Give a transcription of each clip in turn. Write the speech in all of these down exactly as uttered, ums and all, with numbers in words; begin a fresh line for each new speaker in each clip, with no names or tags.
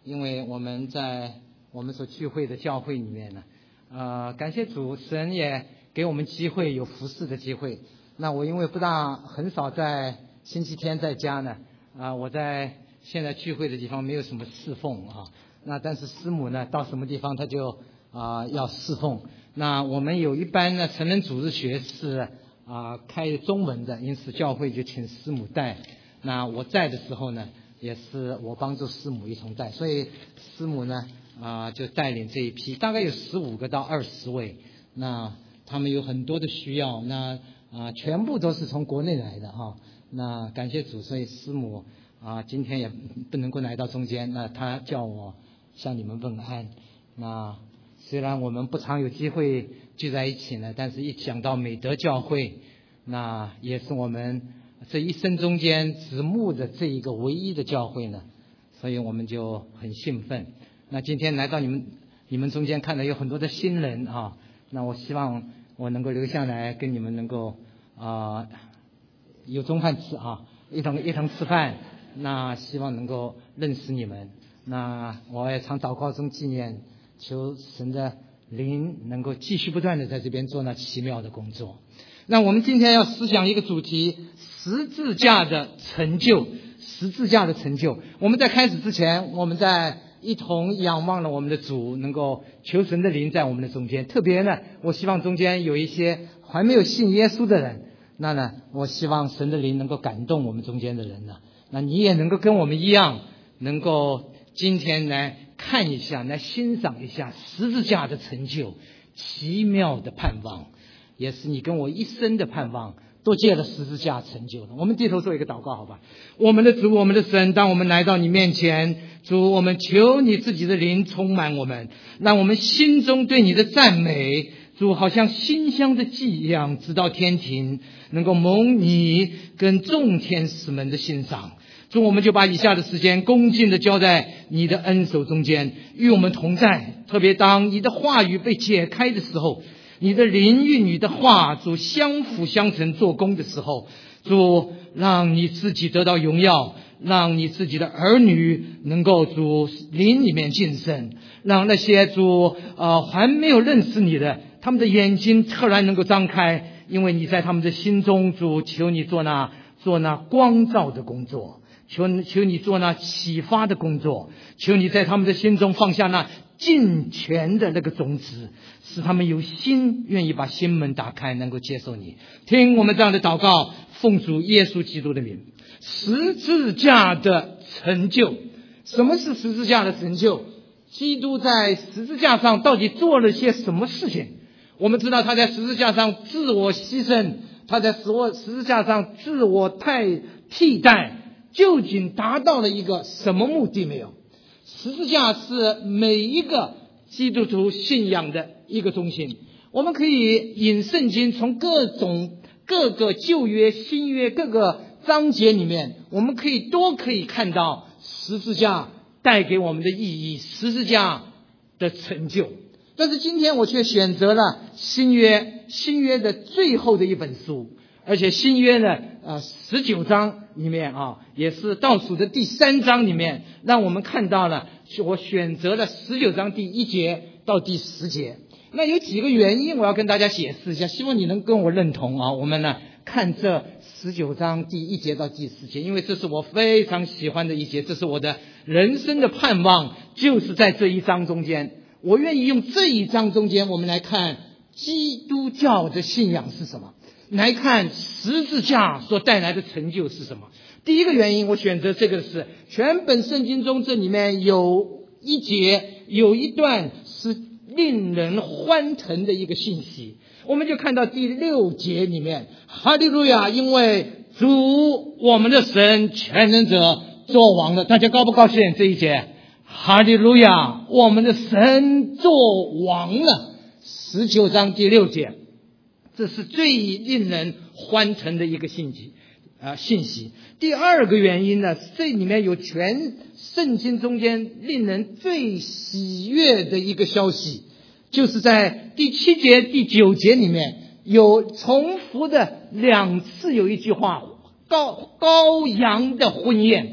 因为我们在我们所聚会的教会里面呢，呃，感谢主，神也给我们机会，有服侍的机会。那我因为不大很少在星期天在家呢，啊、呃，我在现在聚会的地方没有什么侍奉啊。那但是师母呢，到什么地方他就啊、呃、要侍奉。那我们有一班呢成人组织学是啊、呃、开中文的，因此教会就请师母带。那我在的时候呢，也是我帮助师母一同带，所以师母呢啊、呃、就带领这一批，大概有十五个到二十位。那他们有很多的需要，那啊、呃、全部都是从国内来的哈。那感谢主，所以师母啊、呃、今天也不能够来到中间，那他叫我向你们问安。那虽然我们不常有机会聚在一起呢，但是一讲到美德教会，那也是我们这一生中间指目的这一个唯一的教会呢，所以我们就很兴奋。那今天来到你们你们中间，看到有很多的新人啊，那我希望我能够留下来跟你们能够啊、呃、有中饭吃啊，一同一同吃饭。那希望能够认识你们。那我也常祷告中纪念，求神的灵能够继续不断的在这边做那奇妙的工作。那我们今天要思想一个主题，十字架的成就。十字架的成就。我们在开始之前，我们在一同仰望了我们的主，能够求神的灵在我们的中间。特别呢，我希望中间有一些还没有信耶稣的人，那呢，我希望神的灵能够感动我们中间的人呢。那你也能够跟我们一样，能够今天来看一下，来欣赏一下十字架的成就，奇妙的盼望，也是你跟我一生的盼望，都借了十字架成就的。我们低头做一个祷告好吧。我们的主，我们的神，当我们来到你面前，主，我们求你自己的灵充满我们，让我们心中对你的赞美，主，好像馨香的祭一样，直到天庭，能够蒙你跟众天使们的欣赏。主，我们就把以下的时间恭敬的交在你的恩手中间，与我们同在。特别当你的话语被解开的时候，你的灵与你的话，主，相辅相成做工的时候，主，让你自己得到荣耀，让你自己的儿女能够主灵里面晋升，让那些主呃还没有认识你的，他们的眼睛突然能够张开，因为你在他们的心中，主，求你做那做那光照的工作，求求你做那启发的工作，求你在他们的心中放下那尽全的那个种子，使他们有心愿意把心门打开，能够接受你。听我们这样的祷告，奉主耶稣基督的名。十字架的成就。什么是十字架的成就？基督在十字架上到底做了些什么事情？我们知道他在十字架上自我牺牲，他在十字架上自我太替代，究竟达到了一个什么目的没有？十字架是每一个基督徒信仰的一个中心。我们可以引圣经，从各种各个旧约新约各个章节里面，我们可以都可以看到十字架带给我们的意义，十字架的成就。但是今天我却选择了新约新约的最后的一本书，而且新约呢呃十九章里面啊，也是倒数的第三章里面，让我们看到了，我选择了十九章第一节到第十节。那有几个原因我要跟大家解释一下，希望你能跟我认同啊。我们呢看这十九章第一节到第十节，因为这是我非常喜欢的一节，这是我的人生的盼望，就是在这一章中间，我愿意用这一章中间，我们来看基督教的信仰是什么，来看十字架所带来的成就是什么。第一个原因我选择这个是，全本圣经中这里面有一节有一段是令人欢腾的一个信息。我们就看到第六节里面，哈利路亚，因为主我们的神全能者作王了。大家高不高兴这一节？哈利路亚，我们的神作王了。十九章第六节，这是最令人欢腾的一个信息啊、呃、信息。第二个原因呢，这里面有全圣经中间令人最喜悦的一个消息，就是在第七节第九节里面有重复的两次有一句话，羔羔羊的婚宴。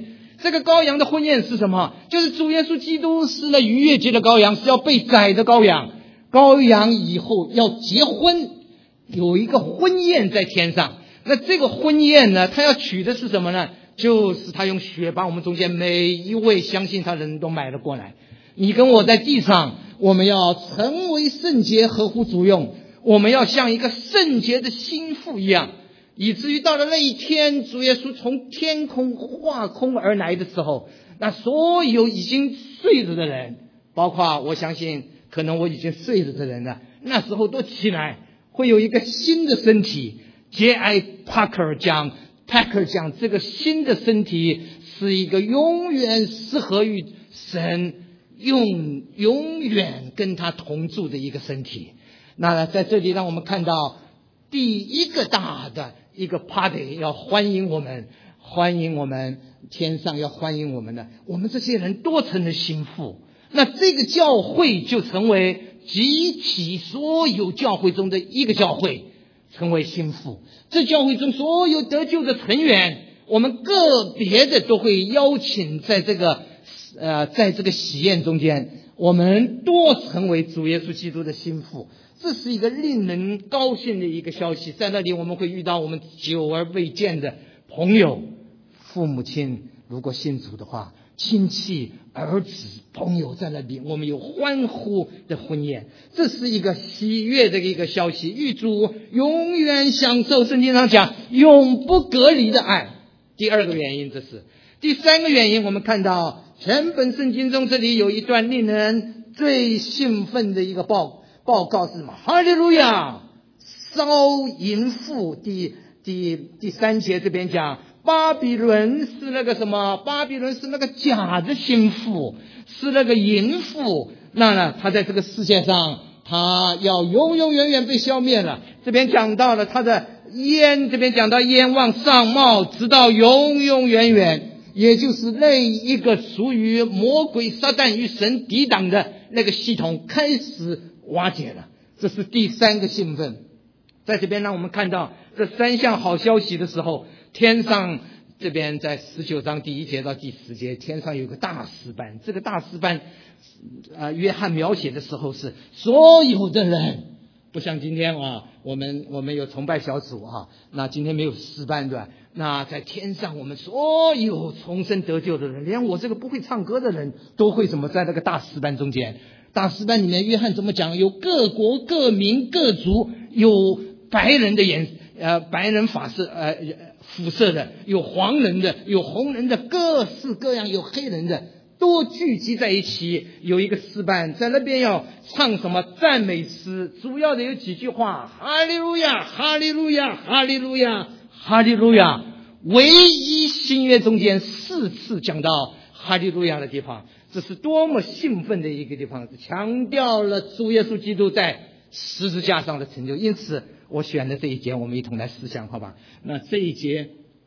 这个羔羊的婚宴是什么？就是主耶稣基督是那逾越节的羔羊，是要被宰的羔羊。羔羊以后要结婚，有一个婚宴在天上。那这个婚宴呢，他要娶的是什么呢？就是他用血把我们中间每一位相信他的人都买了过来。你跟我在地上，我们要成为圣洁，合乎主用，我们要像一个圣洁的心腹一样，以至于到了那一天，主耶稣从天空划空而来的时候，那所有已经睡着的人，包括我相信可能我已经睡着的人了，那时候都起来，会有一个新的身体。J I Packer 讲 Packer 讲这个新的身体是一个永远适合于神用永远跟他同住的一个身体。那在这里让我们看到第一个大的一个 party 要欢迎我们，欢迎我们，天上要欢迎我们的，我们这些人多成了心腹。那这个教会就成为集体所有教会中的一个教会，成为心腹。这教会中所有得救的成员，我们个别的都会邀请在这个呃，在这个喜宴中间，我们多成为主耶稣基督的心腹。这是一个令人高兴的一个消息。在那里我们会遇到我们久而未见的朋友、父母亲，如果信主的话，亲戚、儿子、朋友在那里，我们有欢呼的婚宴。这是一个喜悦的一个消息，与主永远享受圣经上讲永不隔离的爱。第二个原因，这是第三个原因。我们看到全本圣经中，这里有一段令人最兴奋的一个报报告是什么？哈利路亚！烧淫妇，第第第三节这边讲，巴比伦是那个什么？巴比伦是那个假的心腹，是那个淫妇。那呢，他在这个世界上，他要永永远远被消灭了。这边讲到了他的烟，这边讲到烟往上冒，直到永永远远。也就是那一个属于魔鬼撒旦与神抵挡的那个系统开始瓦解了。这是第三个兴奋。在这边让我们看到这三项好消息的时候，天上这边在十九章第一节到第十节，天上有个大石斑。这个大石斑呃，约翰描写的时候是所有的人，不像今天啊，我们我们有崇拜小组啊，那今天没有石斑，对吧？那在天上，我们所有重生得救的人，连我这个不会唱歌的人都会怎么在那个大石斑中间。大石斑里面，约翰怎么讲？有各国各民各族，有白人的颜呃白人发色呃肤色的，有黄人的，有红人的，各式各样，有黑人的，都聚集在一起。有一个石斑在那边要唱什么赞美诗，主要的有几句话：哈利路亚，哈利路亚，哈利路亚，哈利路亚。唯一新约中间四次讲到哈利路亚的地方，这是多么兴奋的一个地方，强调了主耶稣基督在十字架上的成就。因此我选的这一节，我们一同来思想，好吧？那这一节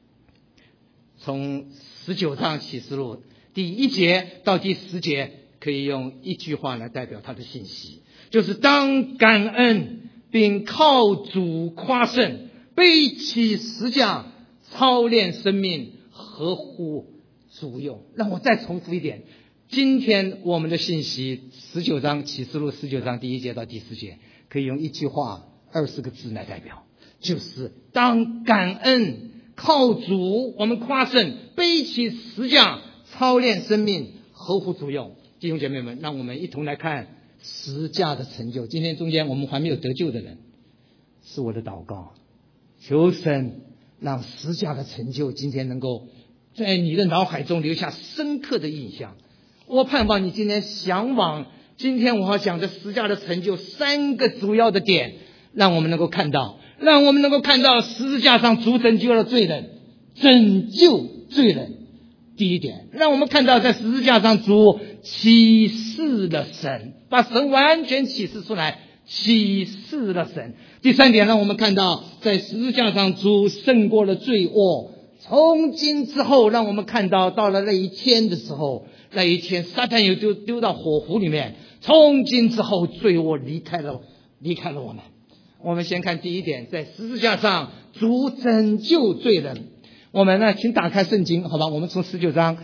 从十九章启示录第一节到第十节，可以用一句话来代表它的信息，就是当感恩并靠主夸胜，背起十字架操练生命，合乎主用。让我再重复一遍，今天我们的信息十九章启示录十九章第一节到第十节，可以用一句话二十个字来代表，就是当感恩靠主我们夸胜，背起十字架操练生命，合乎主用。弟兄姐妹们，让我们一同来看十字架的成就。今天中间我们还没有得救的人，是我的祷告，求神让十字架的成就今天能够在你的脑海中留下深刻的印象。我盼望你今天向往今天我要讲的十字架的成就三个主要的点，让我们能够看到，让我们能够看到十字架上主拯救了罪人，拯救罪人。第一点，让我们看到在十字架上主启示了神，把神完全启示出来，启示了神。第三点，让我们看到在十字架上主胜过了罪恶。从今之后，让我们看到到了那一天的时候，那一天撒旦又丢丢到火湖里面，从今之后罪恶离开了离开了我们。我们先看第一点，在十字架上主拯救罪人。我们呢，请打开圣经，好吧？我们从十九章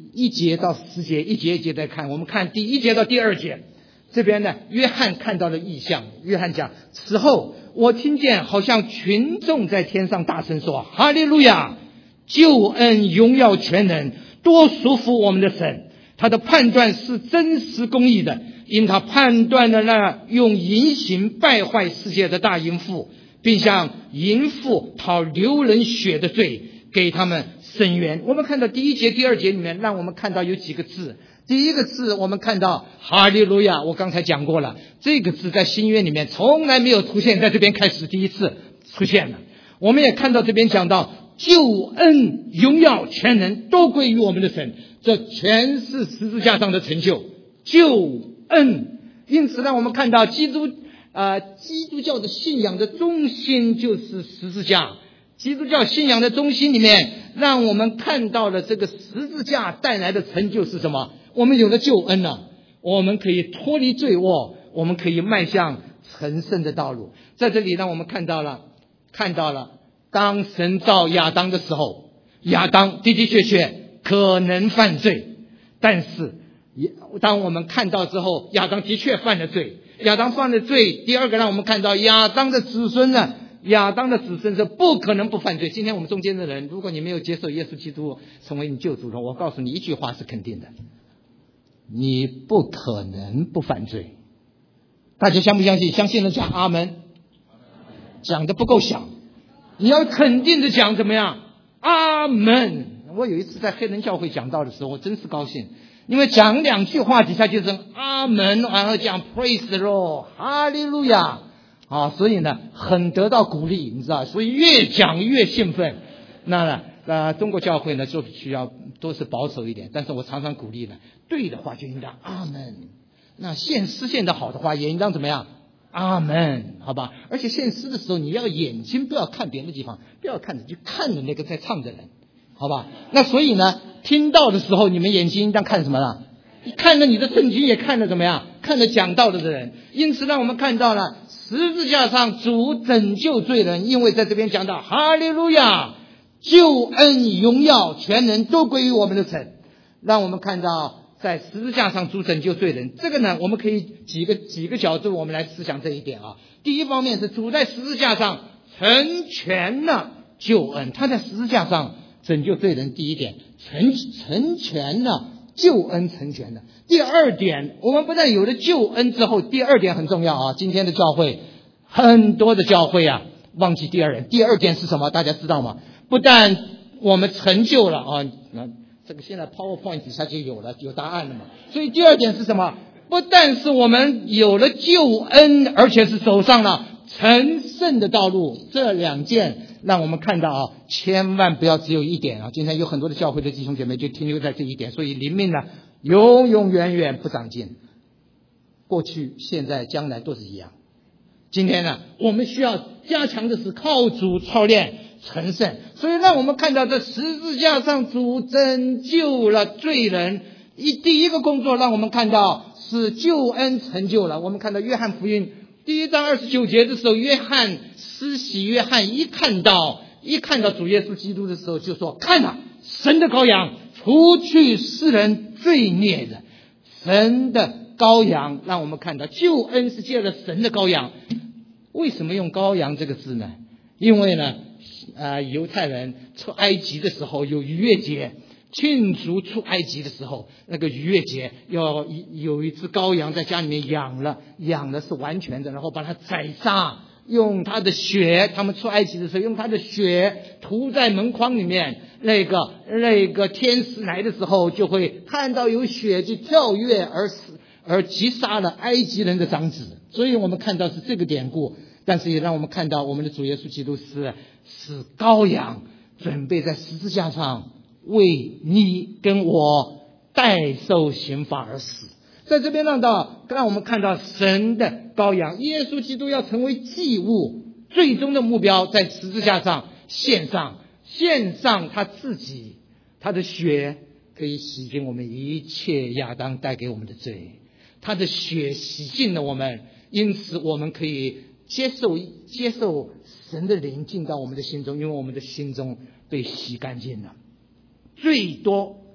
一节到十节，一节一节再看。我们看第一节到第二节，这边呢，约翰看到了异象。约翰讲：此后我听见好像群众在天上大声说：哈利路亚！救恩、荣耀、全能多属乎我们的神。他的判断是真实公义的，因他判断了那用淫行败坏世界的大淫妇，并向淫妇讨流人血的罪，给他们伸冤。我们看到第一节第二节里面，让我们看到有几个字。第一个字我们看到哈利路亚，我刚才讲过了，这个字在新约里面从来没有出现，在这边开始第一次出现了。我们也看到这边讲到救恩、荣耀、全能都归于我们的神，这全是十字架上的成就。救恩，因此让我们看到基督呃，基督教的信仰的中心就是十字架。基督教信仰的中心里面，让我们看到了这个十字架带来的成就是什么？我们有了救恩了，我们可以脱离罪恶，我们可以迈向成圣的道路。在这里让我们看到了看到了当神造亚当的时候，亚当的的确确可能犯罪，但是当我们看到之后，亚当的确犯了罪。亚当犯了罪，第二个让我们看到亚当的子孙呢，亚当的子孙是不可能不犯罪。今天我们中间的人，如果你没有接受耶稣基督成为你救主了，我告诉你一句话是肯定的，你不可能不犯罪。大家相不相信？相信的讲阿门，讲的不够响，你要肯定的讲怎么样？阿门。我有一次在黑人教会讲道的时候，我真是高兴，因为讲两句话底下就是阿门，然后讲 praise the Lord 哈利路亚啊，所以呢很得到鼓励，你知道，所以越讲越兴奋。那呢呃，中国教会呢就需要都是保守一点，但是我常常鼓励呢，对的话就应当阿门，那献诗献得好的话也应当怎么样？阿门，好吧。而且献诗的时候，你要眼睛不要看别的地方，不要看着，就看着那个在唱的人，好吧。那所以呢，听到的时候，你们眼睛应当看什么呢？看着你的圣经，也看着怎么样？看着讲道的人。因此，让我们看到了十字架上主拯救罪人，因为在这边讲到哈利路亚，救恩、荣耀、全能都归于我们的神。让我们看到在十字架上主拯救罪人，这个呢，我们可以几个几个角度我们来思想这一点啊。第一方面是主在十字架上成全了救恩，他在十字架上拯救罪人，第一点成成全了救恩，成全了。第二点，我们不但有了救恩之后，第二点很重要啊。今天的教会很多的教会啊忘记第二点，第二点是什么？大家知道吗？不但我们成就了啊，那这个现在 PowerPoint 底下就有了，有答案了嘛。所以第二点是什么？不但是我们有了救恩，而且是走上了成圣的道路。这两件让我们看到啊，千万不要只有一点啊。今天有很多的教会的弟兄姐妹就停留在这一点，所以灵命呢永永远远不长进。过去、现在、将来都是一样。今天呢，我们需要加强的是靠主操练成圣，所以让我们看到这十字架上主拯救了罪人。一第一个工作让我们看到是救恩成就了。我们看到约翰福音第一章二十九节的时候，约翰施洗约翰一看到一看到主耶稣基督的时候就说：看啊，神的羔羊，除去世人罪孽的。神的羔羊，让我们看到救恩是借了神的羔羊。为什么用羔羊这个字呢？因为呢呃，犹太人出埃及的时候有逾越节，庆祝出埃及的时候，那个逾越节要有一只羔羊在家里面养了，养的是完全的，然后把它宰杀，用它的血，他们出埃及的时候用它的血涂在门框里面，那个那个天使来的时候就会看到有血，就跳跃而死，而击杀了埃及人的长子。所以我们看到是这个典故，但是也让我们看到我们的主耶稣基督是是羔羊，准备在十字架上为你跟我代受刑罚而死。在这边让到让我们看到神的羔羊耶稣基督要成为祭物，最终的目标在十字架上献上献上他自己，他的血可以洗净我们一切亚当带给我们的罪，他的血洗净了我们，因此我们可以接受接受神的灵进到我们的心中，因为我们的心中被洗干净了。最多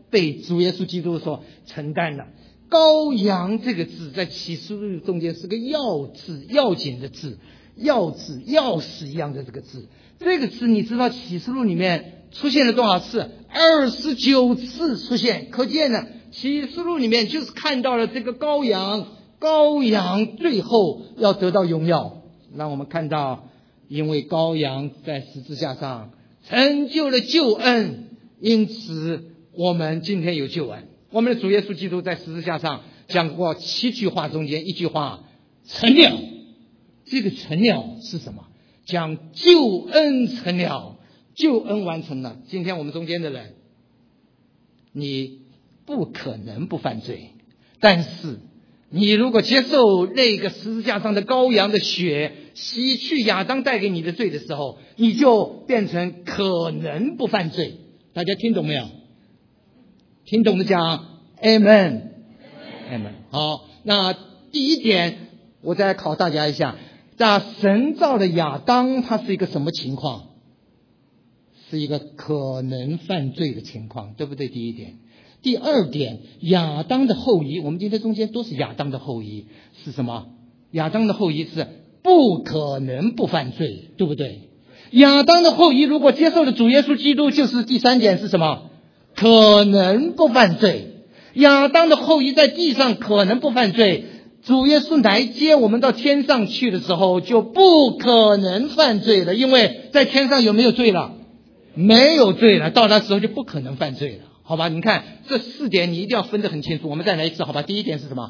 被主耶稣基督所承担了。羔羊这个字在启示录中间是个要字，要紧的字，要字，钥匙一样的这个字。这个字你知道启示录里面出现了多少次？二十九次出现。可见呢，启示录里面就是看到了这个羔羊，羔羊最后要得到荣耀。让我们看到，因为羔羊在十字架上成就了救恩，因此我们今天有救恩。我们的主耶稣基督在十字架上讲过七句话，中间一句话成了。这个成了是什么？讲救恩成了，救恩完成了。今天我们中间的人，你不可能不犯罪，但是你如果接受那个十字架上的羔羊的血洗去亚当带给你的罪的时候，你就变成可能不犯罪。大家听懂没有？听懂的讲 Amen Amen。 好，那第一点我再考大家一下，在神造的亚当他是一个什么情况？是一个可能犯罪的情况，对不对？第一点。第二点，亚当的后裔，我们今天中间都是亚当的后裔，是什么？亚当的后裔是不可能不犯罪，对不对？亚当的后裔如果接受了主耶稣基督，就是第三点是什么？可能不犯罪。亚当的后裔在地上可能不犯罪，主耶稣来接我们到天上去的时候就不可能犯罪了，因为在天上有没有罪了？没有罪了，到那时候就不可能犯罪了。好吧，你看这四点你一定要分得很清楚。我们再来一次，好吧？第一点是什么？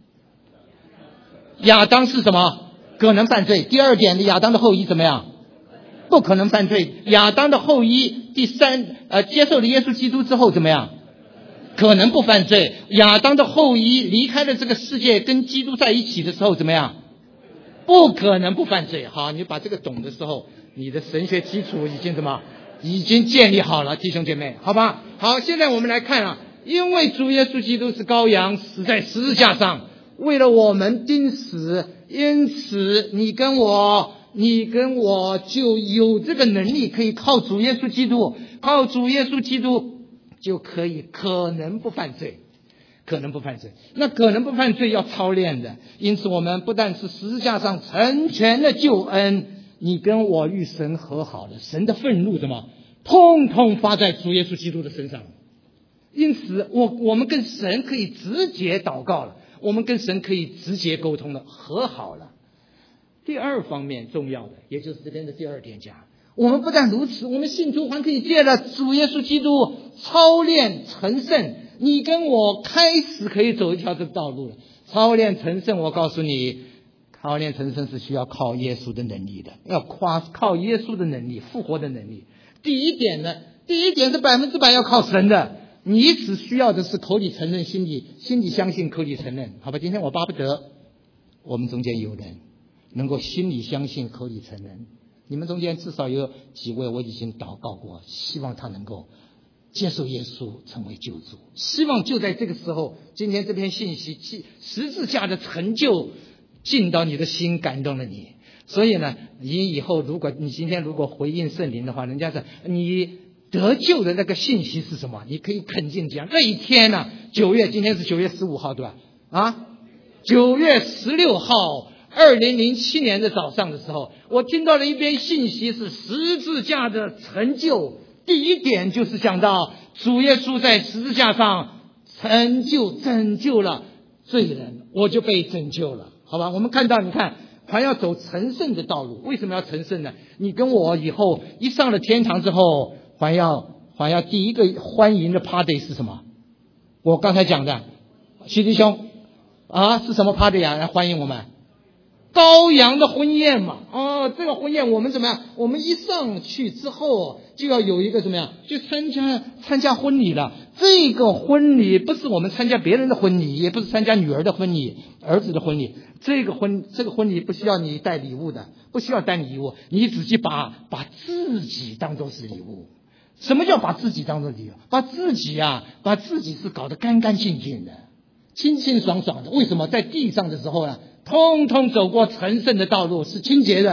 亚当是什么？可能犯罪。第二点，亚当的后裔怎么样？不可能犯罪。亚当的后裔，第三，呃，接受了耶稣基督之后怎么样？可能不犯罪。亚当的后裔离开了这个世界，跟基督在一起的时候怎么样？不可能不犯罪。好，你把这个懂的时候，你的神学基础已经怎么？已经建立好了，弟兄姐妹，好吧？好，现在我们来看啊，因为主耶稣基督是羔羊，死在十字架上，为了我们钉死，因此你跟我，你跟我就有这个能力，可以靠主耶稣基督，靠主耶稣基督就可以可能不犯罪，可能不犯罪。那可能不犯罪要操练的，因此我们不但是十字架上成全了救恩，你跟我与神和好了，神的愤怒什么通通发在主耶稣基督的身上。因此我我们跟神可以直接祷告了，我们跟神可以直接沟通了，和好了。第二方面重要的，也就是这边的第二点讲，我们不但如此，我们信主还可以借着主耶稣基督操练成圣。你跟我开始可以走一条这个道路了。操练成圣，我告诉你，操练成圣是需要靠耶稣的能力的，要夸靠耶稣的能力，复活的能力。第一点呢，第一点是百分之百要靠神的，你只需要的是口里承认，心里心里相信，口里承认。好吧，今天我巴不得我们中间有人能够心里相信，口里承认。你们中间至少有几位我已经祷告过，希望他能够接受耶稣成为救主，希望就在这个时候，今天这篇信息十字架的成就进到你的心，感动了你。所以呢，你以后如果你今天如果回应圣灵的话，人家说你得救的那个信息是什么，你可以肯定讲那一天呢、啊，九月今天是九月十五号对吧？啊，九月十六号二零零七年的早上的时候，我听到了一篇信息，是十字架的成就。第一点就是讲到主耶稣在十字架上成就拯救了罪人，我就被拯救了。好吧，我们看到你看还要走成圣的道路。为什么要成圣呢？你跟我以后一上了天堂之后，还要还要第一个欢迎的 party 是什么？我刚才讲的徐弟兄啊，是什么 party 啊？来欢迎我们羔羊的婚宴嘛。哦，这个婚宴我们怎么样？我们一上去之后就要有一个怎么样？就参加参加婚礼了。这个婚礼不是我们参加别人的婚礼，也不是参加女儿的婚礼、儿子的婚礼。这个婚这个婚礼不需要你带礼物的，不需要带礼物，你自己把把自己当作是礼物。什么叫把自己当作礼物？把自己啊，把自己是搞得干干净净的，清清爽爽的。为什么？在地上的时候呢，通通走过成圣的道路，是清洁的，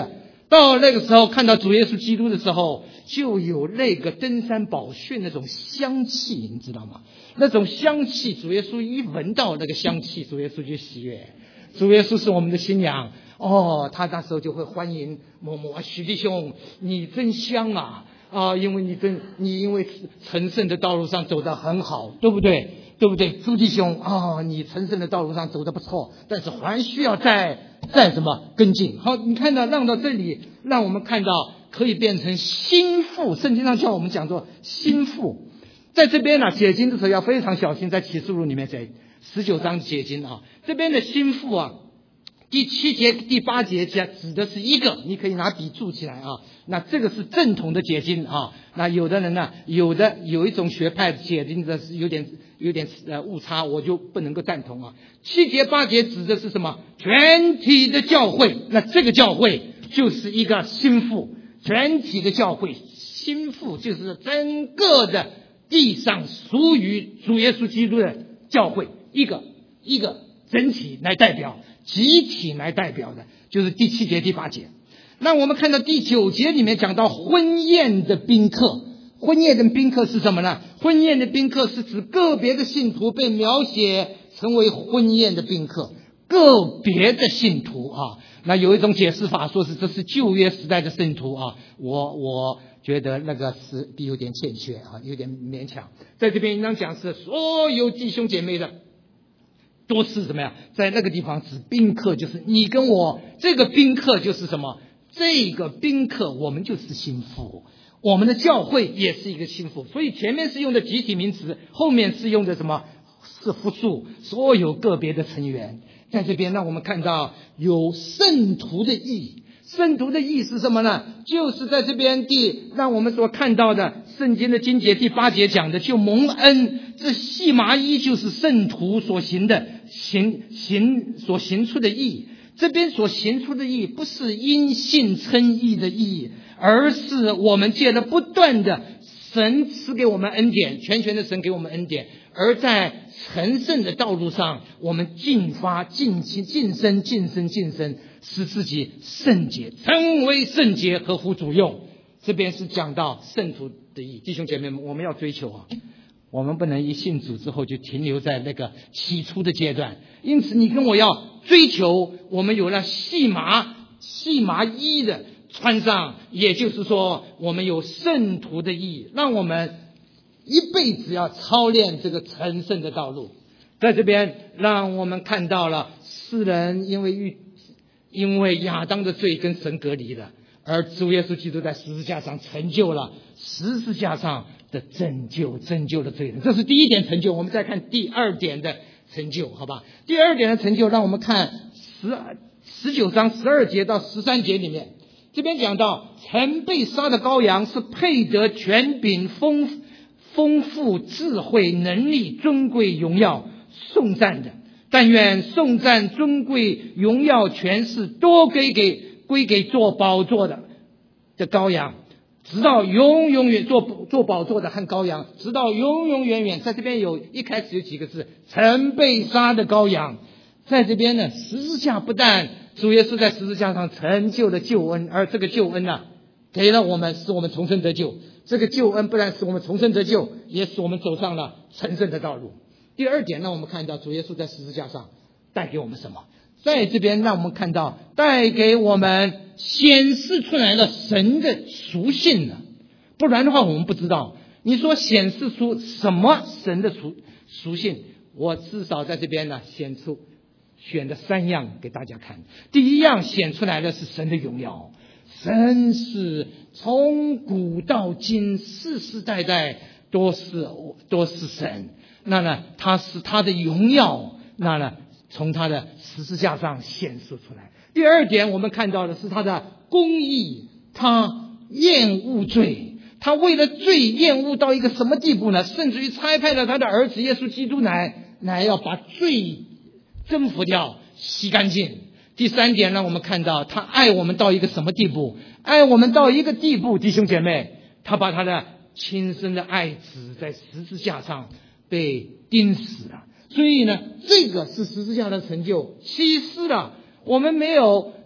到那个时候看到主耶稣基督的时候，就有那个登山宝训那种香气，你知道吗？那种香气，主耶稣一闻到那个香气，主耶稣就喜悦。主耶稣是我们的新娘哦，他那时候就会欢迎某某许弟兄，你真香啊啊！因为你真你因为成圣的道路上走得很好，对不对？对不对？朱弟兄啊，你成圣的道路上走得不错，但是还需要再再什么跟进。好，你看到让到这里，让我们看到可以变成心腹。圣经上叫我们讲做心腹。在这边呢，解经的时候要非常小心，在启示录里面在十九章解经啊，这边的心腹啊，第七节第八节讲指的是一个，你可以拿笔注起来啊。那这个是正统的解经啊。那有的人呢，有的有一种学派解经的是有点有点呃误差，我就不能够赞同啊。七节八节指的是什么？全体的教会。那这个教会就是一个心腹，全体的教会，心腹就是整个的地上属于主耶稣基督的教会，一个一个整体来代表，集体来代表的，就是第七节第八节。那我们看到第九节里面讲到婚宴的宾客，婚宴的宾客是什么呢？婚宴的宾客是指个别的信徒被描写成为婚宴的宾客，个别的信徒啊。那有一种解释法说是这是旧约时代的圣徒啊，我我觉得那个是有点欠缺啊，有点勉强。在这边应当讲是所有弟兄姐妹的都是什么呀？在那个地方指宾客，就是你跟我，这个宾客就是什么？这个宾客我们就是心腹，我们的教会也是一个心腹。所以前面是用的集体名词，后面是用的什么？是复数，所有个别的成员。在这边让我们看到有圣徒的义。圣徒的义是什么呢？就是在这边第让我们所看到的圣经的经节第八节讲的，就蒙恩，这细麻衣就是圣徒所行的行行所行出的义。这边所行出的义不是因信称义的义，而是我们借着不断的神赐给我们恩典，全权的神给我们恩典，而在成圣的道路上，我们进发、进进晋升、晋升、晋升，使自己圣洁，成为圣洁，合乎主用。这边是讲到圣徒的义，弟兄姐妹们，我们要追求啊，我们不能一信主之后就停留在那个起初的阶段。因此，你跟我要追求，我们有了细麻细麻衣的穿上，也就是说，我们有圣徒的义，让我们一辈子要操练这个成圣的道路。在这边让我们看到了世人因为遇因为亚当的罪跟神隔离了，而主耶稣基督在十字架上成就了十字架上的拯救，拯救了罪人。这是第一点成就。我们再看第二点的成就，好吧？第二点的成就，让我们看十十九章十二节到十三节里面，这边讲到曾被杀的羔羊是配得权柄、丰丰富、智慧、能力、尊贵、荣耀、颂赞的。但愿颂赞、尊贵、荣耀、权势都归给归给做宝座的的羔羊，直到永永远做做宝座的和羔羊，直到永永远远。在这边有一开始有几个字，曾被杀的羔羊。在这边呢，十字架不但主耶稣在十字架上成就了救恩，而这个救恩呢、啊，给了我们，使我们重生得救。这个救恩不但使我们重生得救，也使我们走上了成圣的道路。第二点，让我们看到主耶稣在十字架上带给我们什么？在这边让我们看到带给我们显示出来了神的属性了，不然的话我们不知道。你说显示出什么神的属属性？我至少在这边呢显出选的三样给大家看。第一样显出来的是神的荣耀，神是从古到今世世代代都是都是神，那呢他是他的荣耀，那呢从他的十字架上显示出来。第二点，我们看到的是他的公义，他厌恶罪，他为了罪厌恶到一个什么地步呢？甚至于差派了他的儿子耶稣基督来来要把罪征服掉，洗干净。第三点呢，我们看到他爱我们到一个什么地步？爱我们到一个地步，弟兄姐妹，他把他的亲生的爱子在十字架上被钉死了。所以呢，这个是十字架的成就，启示了我们没有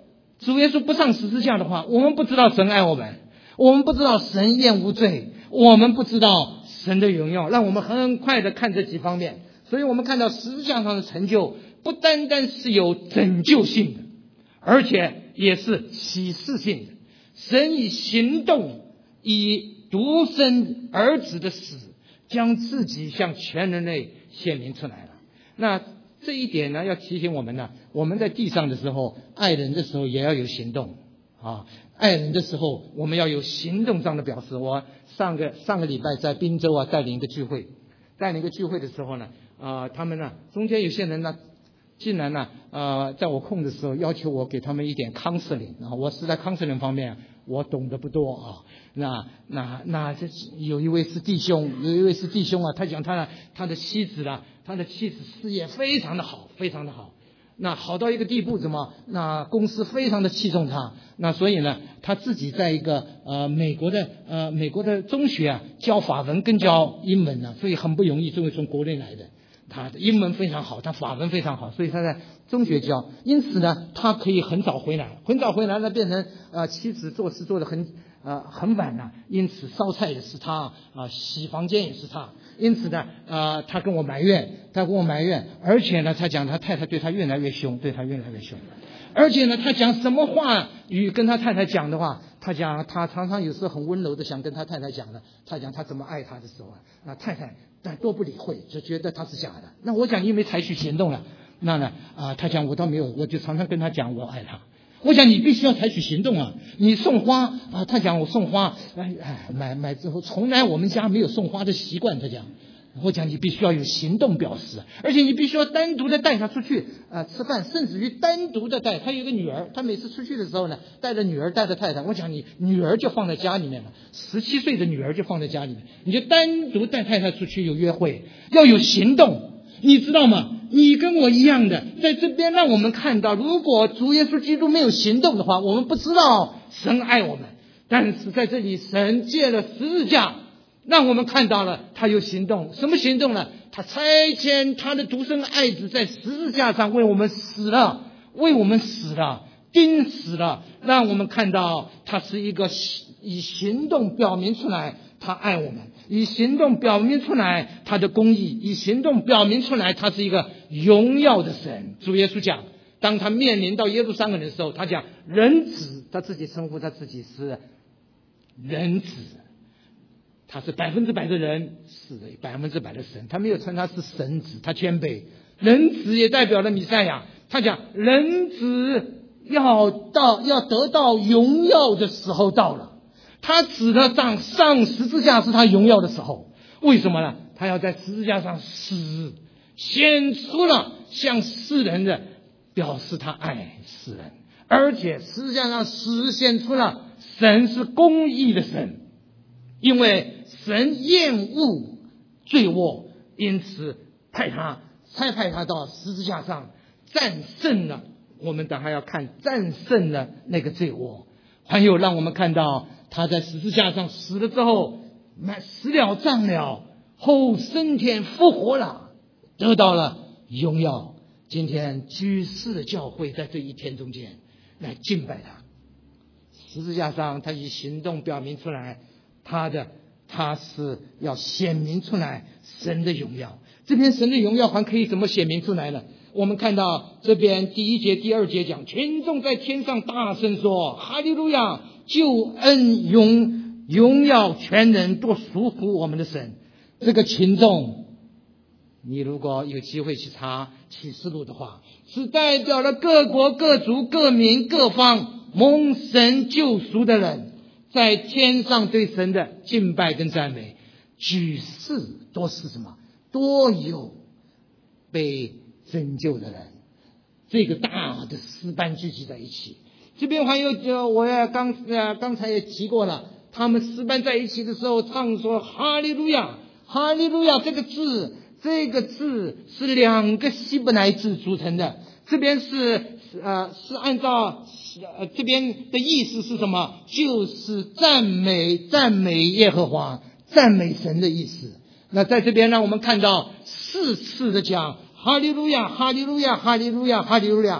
主耶稣不上十字架的话，我们不知道神爱我们，我们不知道神厌恶罪，我们不知道神的荣耀。让我们很快的看这几方面。所以我们看到十字架上的成就不单单是有拯救性的，而且也是启示性的。神以行动，以独生儿子的死，将自己向全人类显明出来了。那这一点呢，要提醒我们呢，我们在地上的时候，爱人的时候也要有行动啊！爱人的时候，我们要有行动上的表示。我上个上个礼拜在滨州啊带领一个聚会，带领一个聚会的时候呢，啊、呃，他们呢中间有些人呢，竟然呢，呃，在我空的时候要求我给他们一点 counseling 啊，我是在 counseling 方面我懂得不多啊。那那那这有一位是弟兄，有一位是弟兄啊，他讲他他的妻子啊，他的妻子事业非常的好，非常的好。那好到一个地步，怎么？那公司非常的器重他，那所以呢，他自己在一个呃美国的呃美国的中学啊教法文跟教英文呢、啊，所以很不容易，作为从国内来的，他的英文非常好，他法文非常好，所以他在中学教，因此呢，他可以很早回来，很早回来呢，变成呃妻子做事做得很呃很晚了、啊，因此烧菜也是他啊、呃，洗房间也是他。因此呢，呃，他跟我埋怨，他跟我埋怨，而且呢，他讲他太太对他越来越凶，对他越来越凶，而且呢，他讲什么话与跟他太太讲的话，他讲他常常有时候很温柔的想跟他太太讲的，他讲他怎么爱他的时候啊，那太太但都不理会，就觉得他是假的。那我讲因为采取行动了，那呢啊、呃，他讲我倒没有，我就常常跟他讲我爱他。我想你必须要采取行动啊！你送花啊，他讲我送花，哎哎，买买之后，从来我们家没有送花的习惯。他讲，我讲你必须要有行动表示，而且你必须要单独的带他出去啊吃饭，甚至于单独的带。他有一个女儿，他每次出去的时候呢，带着女儿，带着太太。我讲你女儿就放在家里面了，十七岁的女儿就放在家里面，你就单独带太太出去有约会，要有行动。你知道吗？你跟我一样的，在这边让我们看到，如果主耶稣基督没有行动的话，我们不知道神爱我们。但是在这里，神借了十字架，让我们看到了他有行动。什么行动呢？他差遣他的独生爱子在十字架上为我们死了，为我们死了，钉死了，让我们看到他是一个以行动表明出来他爱我们，以行动表明出来他的公义，以行动表明出来他是一个荣耀的神。主耶稣讲，当他面临到耶路撒冷的时候，他讲人子，他自己称呼他自己是人子，他是百分之百的人，是百分之百的神，他没有称他是神子，他谦卑。人子也代表了弥赛亚，他讲人子要到要得到荣耀的时候到了。他指的上上十字架是他荣耀的时候，为什么呢？他要在十字架上死，显出了向世人的表示他爱世人，而且十字架上实现出了神是公义的神，因为神厌恶罪恶，因此派他才派他到十字架上战胜了，我们等下要看战胜了那个罪恶。还有让我们看到他在十字架上死了之后，死了葬了，后升天复活了，得到了荣耀。今天居士的教会在这一天中间来敬拜他，十字架上他以行动表明出来，他的他是要显明出来神的荣耀。这边神的荣耀还可以怎么显明出来呢？我们看到这边第一节第二节讲，群众在天上大声说哈利路亚，救恩荣荣耀全人都属乎我们的神。这个群众，你如果有机会去查启示录的话，是代表了各国各族各民各方蒙神救赎的人，在天上对神的敬拜跟赞美。举世都是什么？多有被拯救的人，这个大的诗班聚集在一起。这边还有我也刚呃刚才也提过了，他们诗班在一起的时候唱说哈利路亚，哈利路亚。这个字这个字是两个希伯来字组成的，这边是呃是按照呃这边的意思是什么？就是赞美赞美耶和华，赞美神的意思。那在这边让我们看到四次的讲哈利路亚，哈利路亚，哈利路亚，哈利路亚。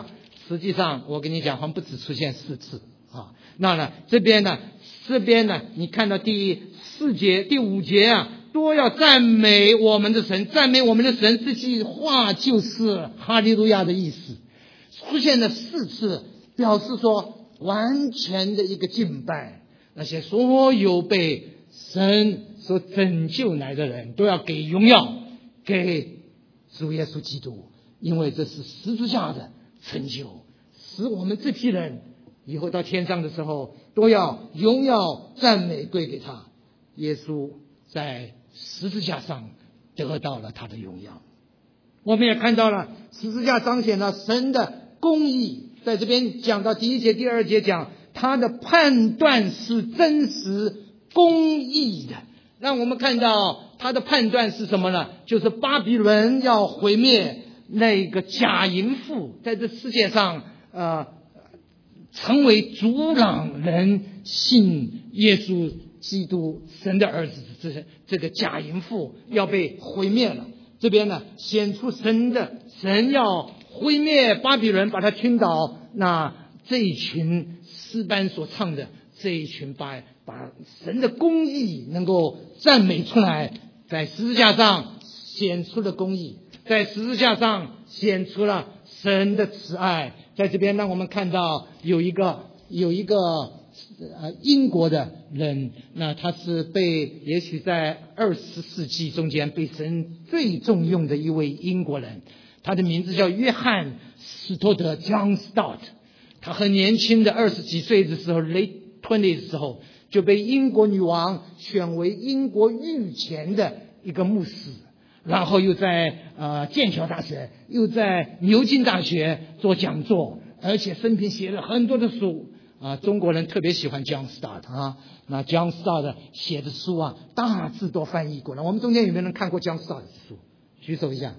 实际上我跟你讲，好像不止出现四次啊。那呢，这边呢，这边呢，你看到第四节、第五节啊，都要赞美我们的神，赞美我们的神，这句话就是哈利路亚的意思，出现了四次，表示说完全的一个敬拜。那些所有被神所拯救来的人，都要给荣耀给主耶稣基督，因为这是十字架的成就，使我们这批人以后到天上的时候都要荣耀赞美归给他。耶稣在十字架上得到了他的荣耀。我们也看到了十字架彰显了神的公义，在这边讲到第一节第二节讲他的判断是真实公义的，让我们看到他的判断是什么呢？就是巴比伦要毁灭那个假淫妇，在这世界上呃，成为阻挡人信耶稣基督神的儿子，这这个假淫妇要被毁灭了。这边呢，显出神的神要毁灭巴比伦，把它倾倒。那这一群诗班所唱的这一群把把神的公义能够赞美出来，在十字架上显出了公义，在十字架上显出了神的慈爱。在这边让我们看到有一个有一个呃英国的人，那他是被也许在二十世纪中间被神最重用的一位英国人，他的名字叫约翰史托德 John Stott。他很年轻的二十几岁的时候 late twenty 的时候就被英国女王选为英国御前的一个牧师，然后又在呃剑桥大学又在牛津大学做讲座，而且生平写了很多的书啊。中国人特别喜欢 John Stott 啊，那 John Stott 写的书啊大致都翻译过来。我们中间有没有人看过 John Stott 的书？举手一下。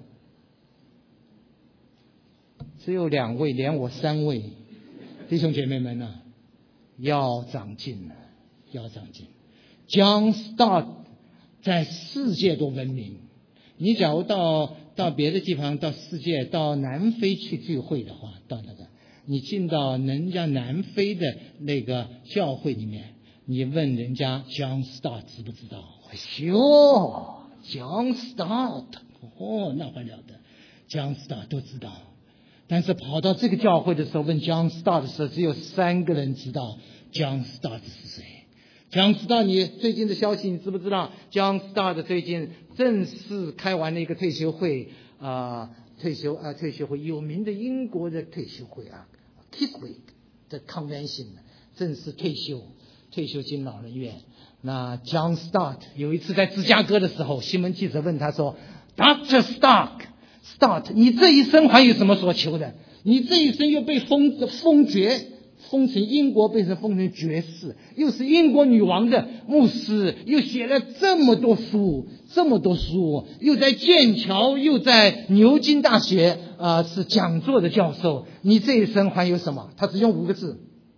只有两位，连我三位。弟兄姐妹们呢、啊，要长进了，要长进。John Stott 在世界都闻名。你假如到到别的地方，到世界，到南非去聚会的话，到那个，你进到人家南非的那个教会里面，你问人家 John Stott 知不知道？哟 ，John Stott， 哦，那不了得 ，John Stott 都知道。但是跑到这个教会的时候，问 John Stott 的时候，只有三个人知道 John Stott 是谁。John Stott， 你最近的消息你知不知道 ？John Stott 最近正式开完了一个退休会啊、呃，退休啊、呃，退休会有名的英国的退休会啊 ，Keswick 的 Convention 正式退休，退休进老人院。那 John Stott 有一次在芝加哥的时候，新闻记者问他说 ：“Doctor Stott。”Stott， 你这一生还有什么所求的？你这一生又被封封爵，封成英国被成封成爵士，又是英国女王的牧师，又写了这么多书，这么多书，又在剑桥，又在牛津大学啊、呃、是讲座的教授。你这一生还有什么？他只用五个字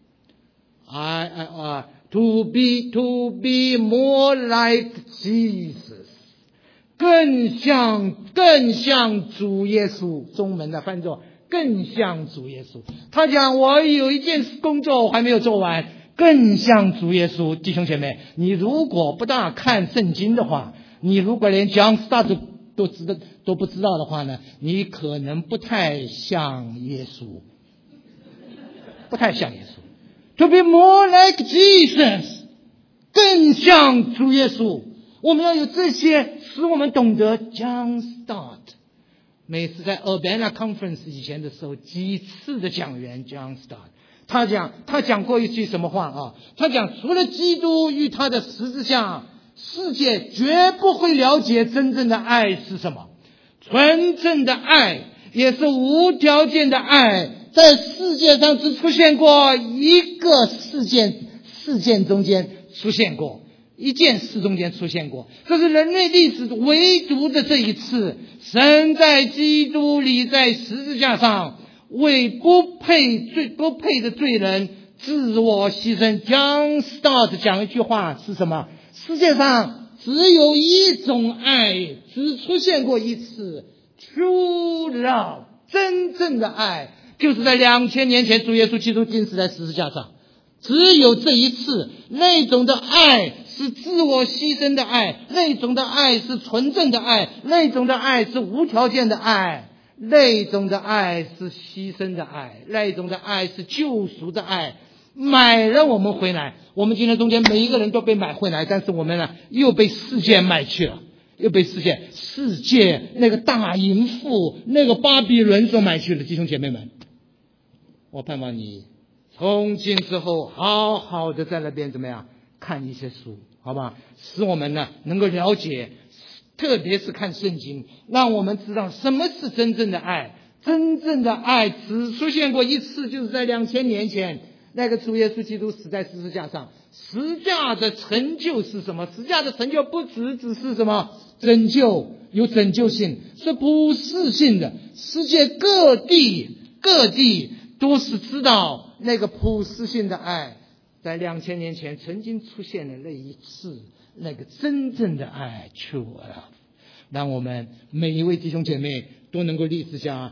：I I 啊、uh, ，to be to be more like Jesus。更像更像主耶稣，中文的翻作更像主耶稣。他讲我有一件工作我还没有做完，更像主耶稣。弟兄姐妹，你如果不大看圣经的话，你如果连 John Stott 都知道都不知道的话呢，你可能不太像耶稣，不太像耶稣。To be more like Jesus， 更像主耶稣。我们要有这些，使我们懂得 John Stott。每次在 Urbana Conference 以前的时候，几次的讲员 John Stott， 他讲他讲过一句什么话啊？他讲除了基督与他的十字架，世界绝不会了解真正的爱是什么。纯正的爱也是无条件的爱，在世界上只出现过一个事件，事件中间出现过。一件事中间出现过，这是人类历史唯独的这一次，神在基督里在十字架上为不配罪不配的罪人自我牺牲。John Stott 讲一句话是什么？世界上只有一种爱，只出现过一次 ，True Love， 真正的爱， 就是在两千年前主耶稣基督钉死在十字架上。只有这一次，那种的爱是自我牺牲的爱，那种的爱是纯正的爱，那种的爱是无条件的爱，那种的爱是牺牲的爱，那种的爱是救赎的爱，买了我们回来。我们今天中间每一个人都被买回来，但是我们呢又被世界买去了，又被世界世界那个大淫妇，那个巴比伦所买去了。弟兄姐妹们，我盼望你从今之后好好的在那边怎么样看一些书，好吧，使我们呢能够了解，特别是看圣经，让我们知道什么是真正的爱。真正的爱只出现过一次，就是在两千年前，那个主耶稣基督死在十字架上。十架的成就是什么？十架的成就不只只是什么拯救，有拯救性，是普世性的，世界各地各地都是知道那个普世性的爱，在两千年前曾经出现的那一次，那个真正的爱 true love， 让我们每一位弟兄姐妹都能够立志下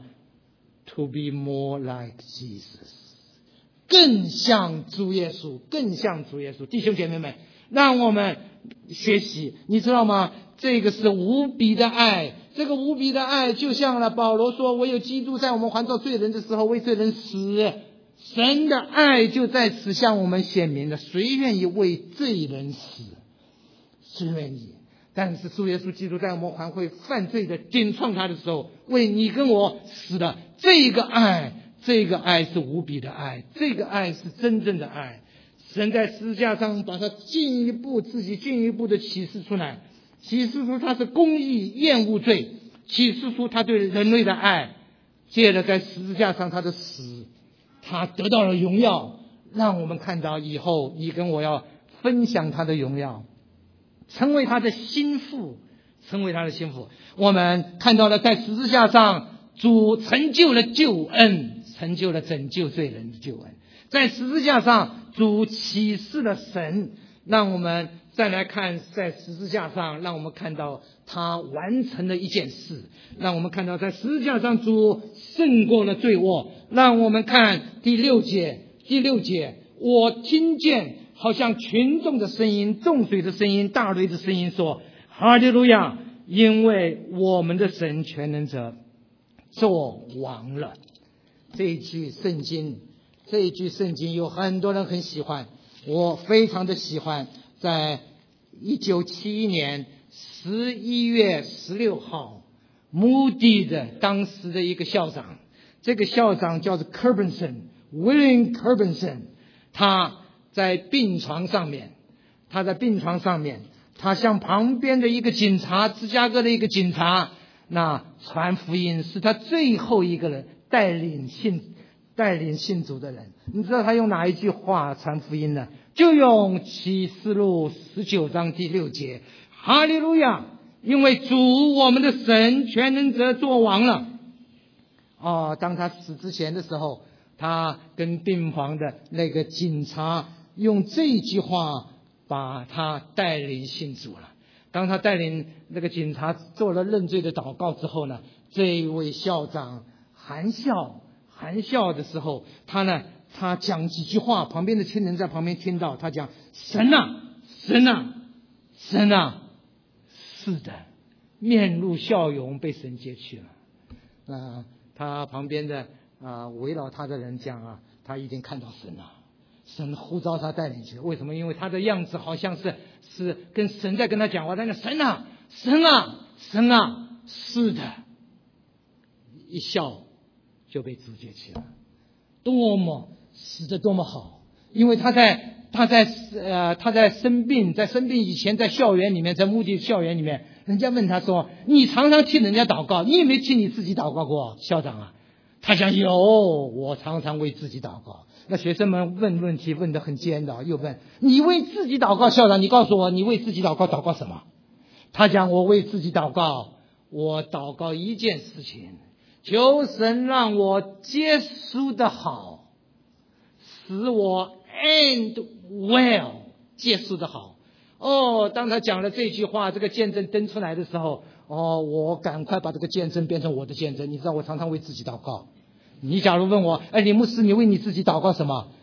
to be more like Jesus， 更像主耶稣，更像主耶稣。弟兄姐妹们，让我们学习，你知道吗？这个是无比的爱，这个无比的爱就像了保罗说，我有基督在我们还造罪人的时候为罪人死，神的爱就在此向我们显明了。谁愿意为罪人死？谁愿意？但是主耶稣基督在我们还会犯罪的顶撞他的时候，为你跟我死了。这个爱，这个爱是无比的爱，这个爱是真正的爱。神在十字架上把他进一步自己进一步的启示出来，启示出他是公义厌恶罪，启示出他对人类的爱。借着在十字架上他的死，他得到了荣耀，让我们看到以后你跟我要分享他的荣耀，成为他的心腹，成为他的心腹。我们看到了在十字架上主成就了救恩，成就了拯救罪人的救恩。在十字架上主启示了神，让我们再来看在十字架上，让我们看到他完成了一件事，让我们看到在十字架上主胜过了罪恶。让我们看第六节，第六节，我听见好像群众的声音，众水的声音，大雷的声音说，哈利路亚，因为我们的神全能者做王了。这一句圣经，这一句圣经有很多人很喜欢，我非常的喜欢。在一九七一年十一月十六号，穆迪的当时的一个校长，这个校长叫做 Curbenson William Curbenson， 他在病床上面，他在病床上面，他向旁边的一个警察，芝加哥的一个警察，那传福音，是他最后一个人带领信带领信主的人。你知道他用哪一句话传福音呢？就用启示录十九章第六节，哈利路亚，因为主我们的神全能者作王了。哦，当他死之前的时候，他跟病房的那个警察用这句话把他带领信主了。当他带领那个警察做了认罪的祷告之后呢，这位校长含笑含笑的时候，他呢他讲几句话，旁边的亲人在旁边听到，他讲，神啊神啊神啊，是的，面露笑容被神接去了。呃、他旁边的啊、呃、围绕他的人讲啊，他一定看到神了，神呼召他带领去。为什么？因为他的样子好像是是跟神在跟他讲话，但是神啊神啊神啊，是的，一笑就被主接去了。多么死得多么好！因为他在他在呃他在生病，在生病以前，在校园里面，在穆迪校园里面，人家问他说：“你常常替人家祷告，你有没有替你自己祷告过，校长啊？”他讲有，我常常为自己祷告。那学生们问问题问得很尖的，又问你为自己祷告，校长，你告诉我，你为自己祷告祷告什么？他讲我为自己祷告，我祷告一件事情。求神让我结束的好，使我 end well 结束的好。哦，当他讲了这句话，这个见证登出来的时候，哦，我赶快把这个见证变成我的见证。你知道我常常为自己祷告， 你假如问我，哎，李牧师，你为你自己祷告什么？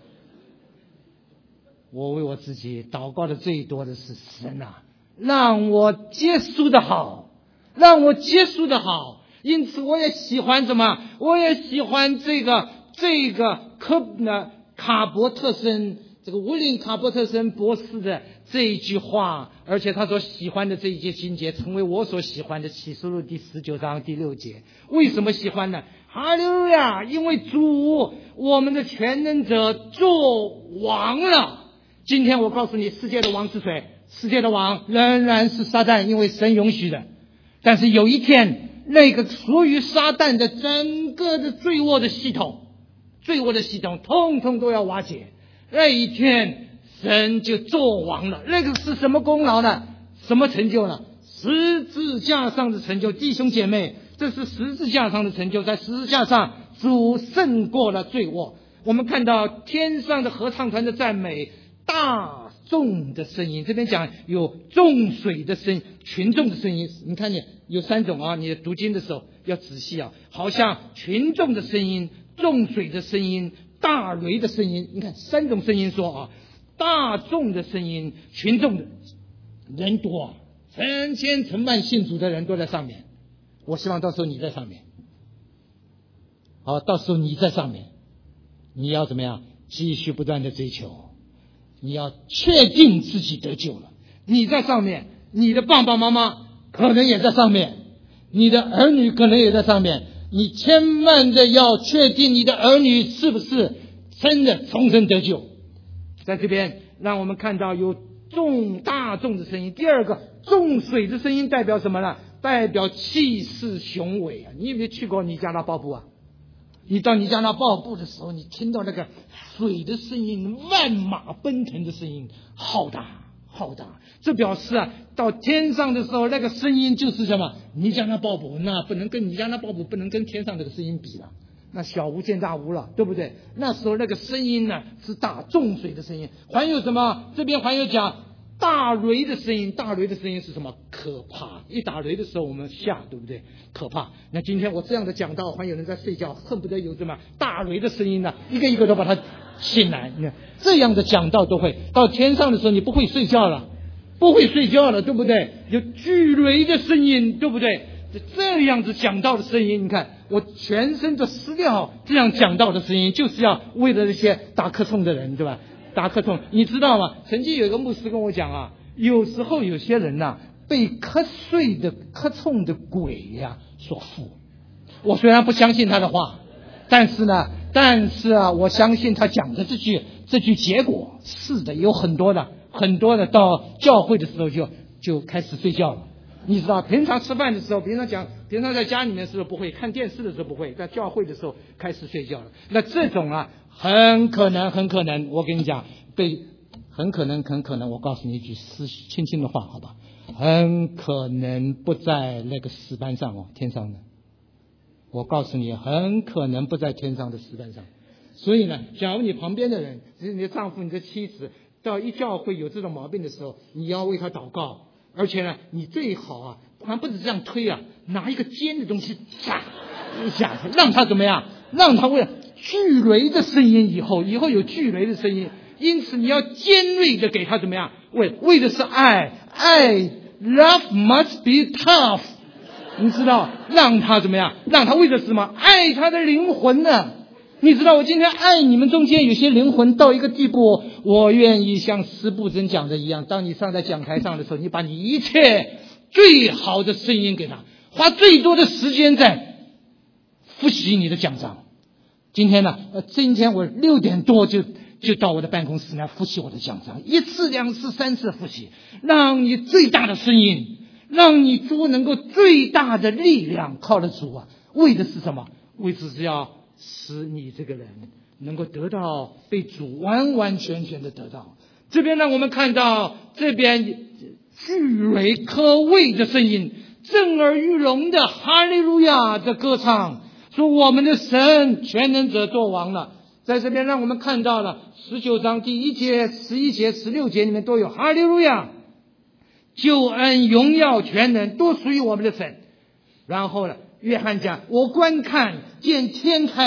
我为我自己祷告的最多的是神啊，让我结束的好，让我结束的好。因此我也喜欢什么？我也喜欢这个这个科呢卡伯特森，这个威廉卡伯特森博士的这一句话，而且他所喜欢的这一节经节成为我所喜欢的启示录第十九章第六节。为什么喜欢呢？哈利路亚！因为主我们的全能者做王了。今天我告诉你，世界的王是谁？世界的王仍然是撒旦，因为神允许的。但是有一天，那个属于撒旦的整个的罪恶的系统，罪恶的系统通通都要瓦解。那一天，神就做王了。那个是什么功劳呢？什么成就呢？十字架上的成就。弟兄姐妹，这是十字架上的成就。在十字架上，主胜过了罪恶。我们看到天上的合唱团的赞美，大众的声音，这边讲有众水的声音，群众的声音。你看见有三种啊，你读经的时候要仔细啊，好像群众的声音、众水的声音、大雷的声音。你看三种声音说啊，大众的声音、群众的人多啊，成千成万信主的人都在上面。我希望到时候你在上面，好，到时候你在上面，你要怎么样？继续不断的追求。你要确定自己得救了，你在上面，你的爸爸妈妈可能也在上面，你的儿女可能也在上面，你千万的要确定你的儿女是不是真的重生得救。在这边让我们看到有众大众的声音。第二个，众水的声音代表什么呢？代表气势雄伟啊！你有没有去过尼加拉瀑布啊？你到尼加拉瀑布的时候，你听到那个水的声音，万马奔腾的声音，浩大浩大。这表示啊，到天上的时候，那个声音就是什么？尼加拉瀑布，那不能跟尼加拉瀑布不能跟天上这个声音比了，那小巫见大巫了，对不对？那时候那个声音呢，是大众水的声音。还有什么？这边还有讲大雷的声音。大雷的声音是什么？可怕！一打雷的时候我们吓，对不对？可怕。那今天我这样的讲到，还有人在睡觉，恨不得有这么大雷的声音呢，一个一个都把它醒来。你看这样的讲道都会到天上的时候，你不会睡觉了，不会睡觉了，对不对？有巨雷的声音，对不对？这样子讲道的声音，你看我全身都湿掉。这样讲道的声音，就是要为了那些打瞌睡的人，对吧？打瞌睡，你知道吗？曾经有一个牧师跟我讲啊，有时候有些人呐、啊，被瞌睡的瞌睡的鬼呀、啊、所附。我虽然不相信他的话，但是呢，但是啊，我相信他讲的这句这句结果是的，有很多的很多的到教会的时候就就开始睡觉了。你知道，平常吃饭的时候，平常讲，平常在家里面的时候不会，看电视的时候不会，在教会的时候开始睡觉了。那这种啊，很可能，很可能，我跟你讲，被很可能，很可能，我告诉你一句私轻轻的话，好吧？很可能不在那个石板上哦，天上的。我告诉你，很可能不在天上的石板上。所以呢，假如你旁边的人，就是你的丈夫、你的妻子，到一教会有这种毛病的时候，你要为他祷告。而且呢，你最好啊，还不止这样推啊，拿一个尖的东西炸一下，让他怎么样？让他为了巨雷的声音，以后以后有巨雷的声音，因此你要尖锐的给他怎么样？为为的是爱，爱 ，love must be tough， 你知道？让他怎么样？让他为的是什么？爱他的灵魂呢？你知道我今天爱你们中间有些灵魂到一个地步，我愿意像施布真讲的一样，当你上在讲台上的时候，你把你一切最好的声音给他，花最多的时间在复习你的讲章。今天呢，呃，今天我六点多就就到我的办公室来复习我的讲章，一次、两次、三次复习，让你最大的声音，让你主能够最大的力量靠得住啊！为的是什么？为的是要使你这个人能够得到被主完完全全的得到。这边让我们看到这边巨雷可畏的声音，震耳欲聋的哈利路亚的歌唱，说我们的神全能者作王了。在这边让我们看到了十九章第一节、十一节、十六节里面都有哈利路亚，救恩、荣耀、全能都属于我们的神。然后呢，约翰讲，我观看见天开了，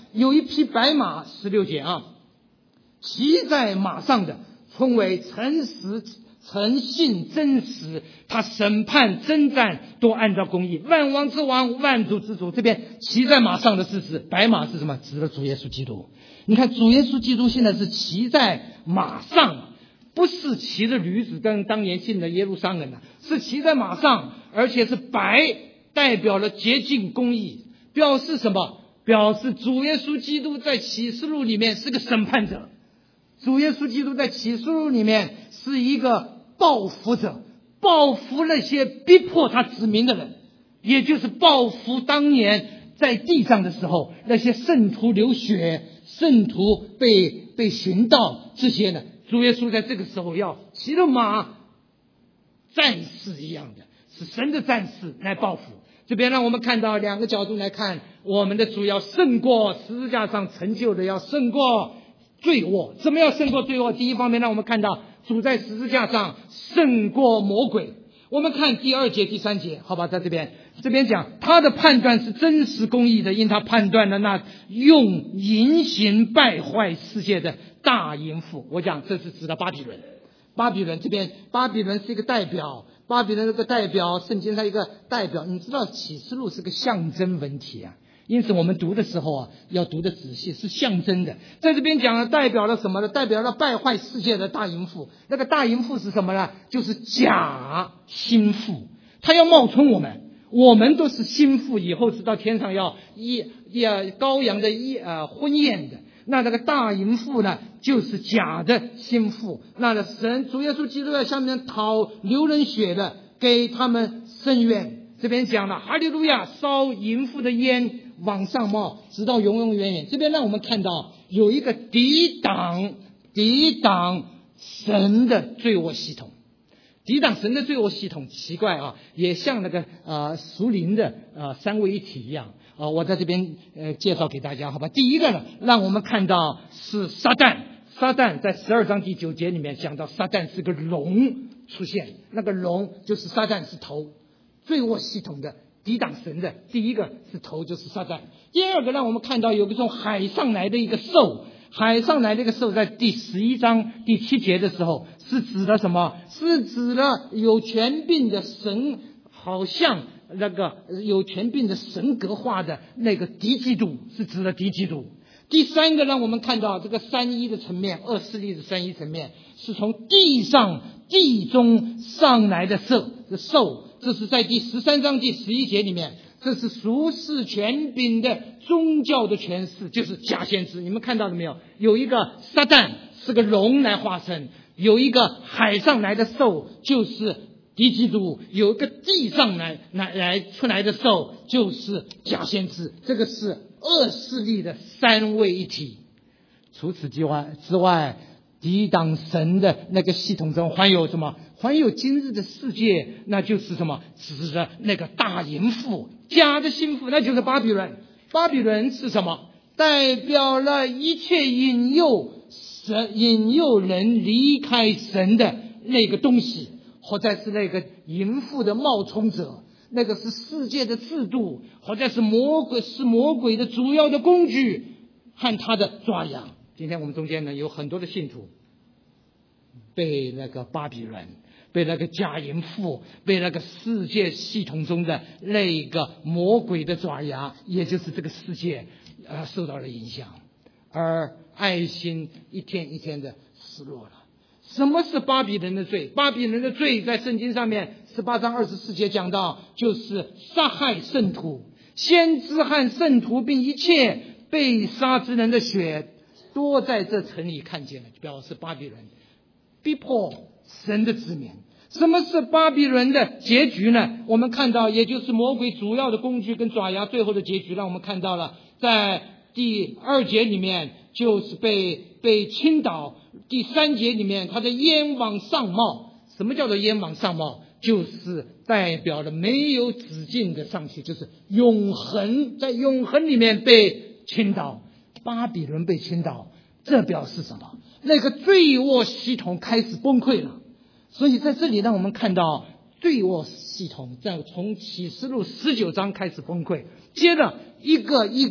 有一匹白马，十六节啊，骑在马上的称为诚实、诚信、真实，他审判征战都按照公义。万王之王，万主之主，这边骑在马上的是指白马是什么？指的主耶稣基督。你看主耶稣基督现在是骑在马上，不是骑着驴子，跟当年信的耶路撒冷啊，是骑在马上，而且是白，代表了洁净公义，表示什么？表示主耶稣基督在启示录里面是个审判者，主耶稣基督在启示录里面是一个报复者，报复那些逼迫他子民的人，也就是报复当年在地上的时候那些圣徒流血、圣徒被被寻到这些呢。主耶稣在这个时候要骑着马，战士一样的，是神的战士来报复。这边让我们看到两个角度来看，我们的主要胜过十字架上成就的，要胜过罪恶。怎么样胜过罪恶？第一方面让我们看到主在十字架上胜过魔鬼。我们看第二节第三节，好吧，在这边这边讲他的判断是真实公义的，因他判断了那用淫行败坏世界的大淫妇。我讲这是指的巴比伦，巴比伦这边巴比伦是一个代表，巴比伦这个代表，圣经上一个代表。你知道启示录是个象征文体啊，因此我们读的时候啊要读得仔细，是象征的。在这边讲了代表了什么呢？代表了败坏世界的大淫妇。那个大淫妇是什么呢？就是假心腹，他要冒充我们，我们都是心腹，以后是到天上要一要羔羊的一呃婚宴的。那这个大淫妇呢，就是假的心腹。那神主耶稣基督在下面讨流人血的，给他们伸冤。这边讲了哈利路亚，烧淫妇的烟往上冒，直到永永远远。这边让我们看到有一个抵挡抵挡神的罪恶系统。抵挡神的罪恶系统奇怪啊，也像那个呃属灵的呃三位一体一样啊、呃。我在这边呃介绍给大家，好吧。第一个呢，让我们看到是撒旦。撒旦在十二章第九节里面讲到，撒旦是个龙出现，那个龙就是撒旦是头。罪恶系统的抵挡神的第一个是头，就是撒旦。第二个让我们看到有一种海上来的一个兽，海上来的一个兽在第十一章第七节的时候是指的什么？是指了有权柄的神，好像那个有权柄的神格化的那个敌基督，是指的敌基督。第三个让我们看到这个三一的层面，二势力的三一层面是从地上地中上来的兽，兽这是在第十三章第十一节里面，这是俗世权柄的宗教的诠释，就是假先知。你们看到了没有？有一个撒旦是个龙来化身，有一个海上来的兽就是敌基督，有一个地上来来来出来的兽就是假先知。这个是二势力的三位一体。除此之外之外抵挡神的那个系统中还有什么？还有今日的世界，那就是什么？指着那个大淫妇，假的心腹，那就是巴比伦。巴比伦是什么？代表了一切引诱神、引诱人离开神的那个东西，或者是那个淫妇的冒充者，那个是世界的制度，或者是魔鬼，是魔鬼的主要的工具和他的抓羊。今天我们中间呢有很多的信徒被那个巴比伦，被那个假淫妇，被那个世界系统中的那个魔鬼的爪牙，也就是这个世界呃受到了影响，而爱心一天一天的失落了。什么是巴比伦的罪？巴比伦的罪在圣经上面十八章二十四节讲到，就是杀害圣徒，先知和圣徒，并一切被杀之人的血都在这城里看见了，表示巴比伦逼迫神的子民。什么是巴比伦的结局呢？我们看到，也就是魔鬼主要的工具跟爪牙最后的结局，让我们看到了在第二节里面就是被被倾倒，第三节里面他的烟往上冒。什么叫做烟往上冒？就是代表了没有止境的上去，就是永恒，在永恒里面被倾倒。巴比伦被倾倒，这表示什么？那个罪恶系统开始崩溃了。所以在这里让我们看到罪恶系统在从启示录十九章开始崩溃，接着一个一个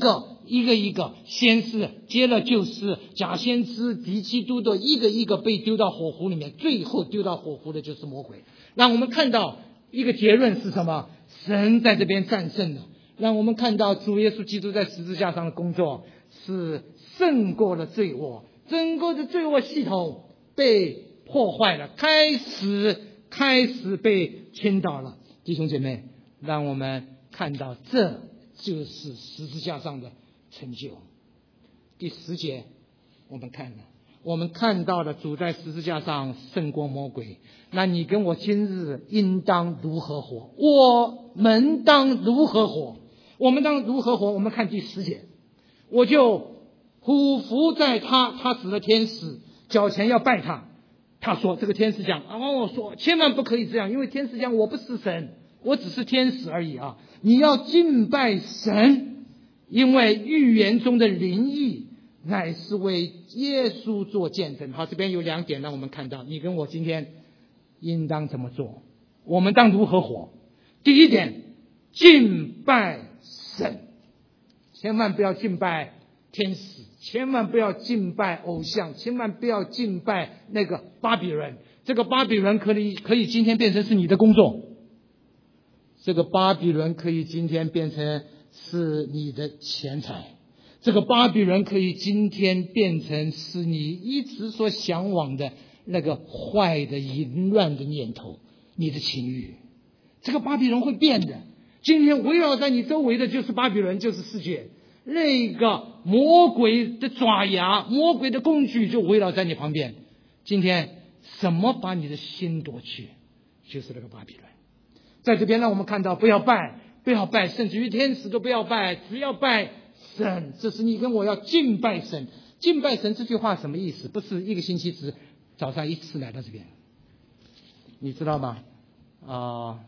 一个一个先是接了就是假先知敌基督的一个一个被丢到火湖里面，最后丢到火湖的就是魔鬼。让我们看到一个结论是什么？神在这边战胜了。让我们看到主耶稣基督在十字架上的工作是胜过了罪恶，整个的罪恶系统被破坏了，开始开始被倾倒了。弟兄姐妹，让我们看到这就是十字架上的成就。第十节我们看了，我们看到了主在十字架上胜过魔鬼。那你跟我今日应当如何活？我们当如何活？我们当如何活？我们看第十节，我就匍匐在他他死的天使脚前要拜他。他说，这个天使讲，哦，说千万不可以这样，因为天使讲我不是神，我只是天使而已啊！你要敬拜神，因为预言中的灵意乃是为耶稣做见证。好，这边有两点让我们看到，你跟我今天应当怎么做，我们当如何活。第一点，敬拜神，千万不要敬拜天使，千万不要敬拜偶像，千万不要敬拜那个巴比伦。这个巴比伦可以可以今天变成是你的工作，这个巴比伦可以今天变成是你的钱财，这个巴比伦可以今天变成是你一直所向往的那个坏的淫乱的念头，你的情欲。这个巴比伦会变的，今天围绕在你周围的就是巴比伦，就是世界。那个魔鬼的爪牙，魔鬼的工具就围绕在你旁边。今天什么把你的心夺去？就是那个巴比伦。在这边让我们看到，不要拜，不要拜，甚至于天使都不要拜，只要拜神。这是你跟我要敬拜神。敬拜神这句话什么意思？不是一个星期只早上一次来到这边，你知道吗？啊、呃，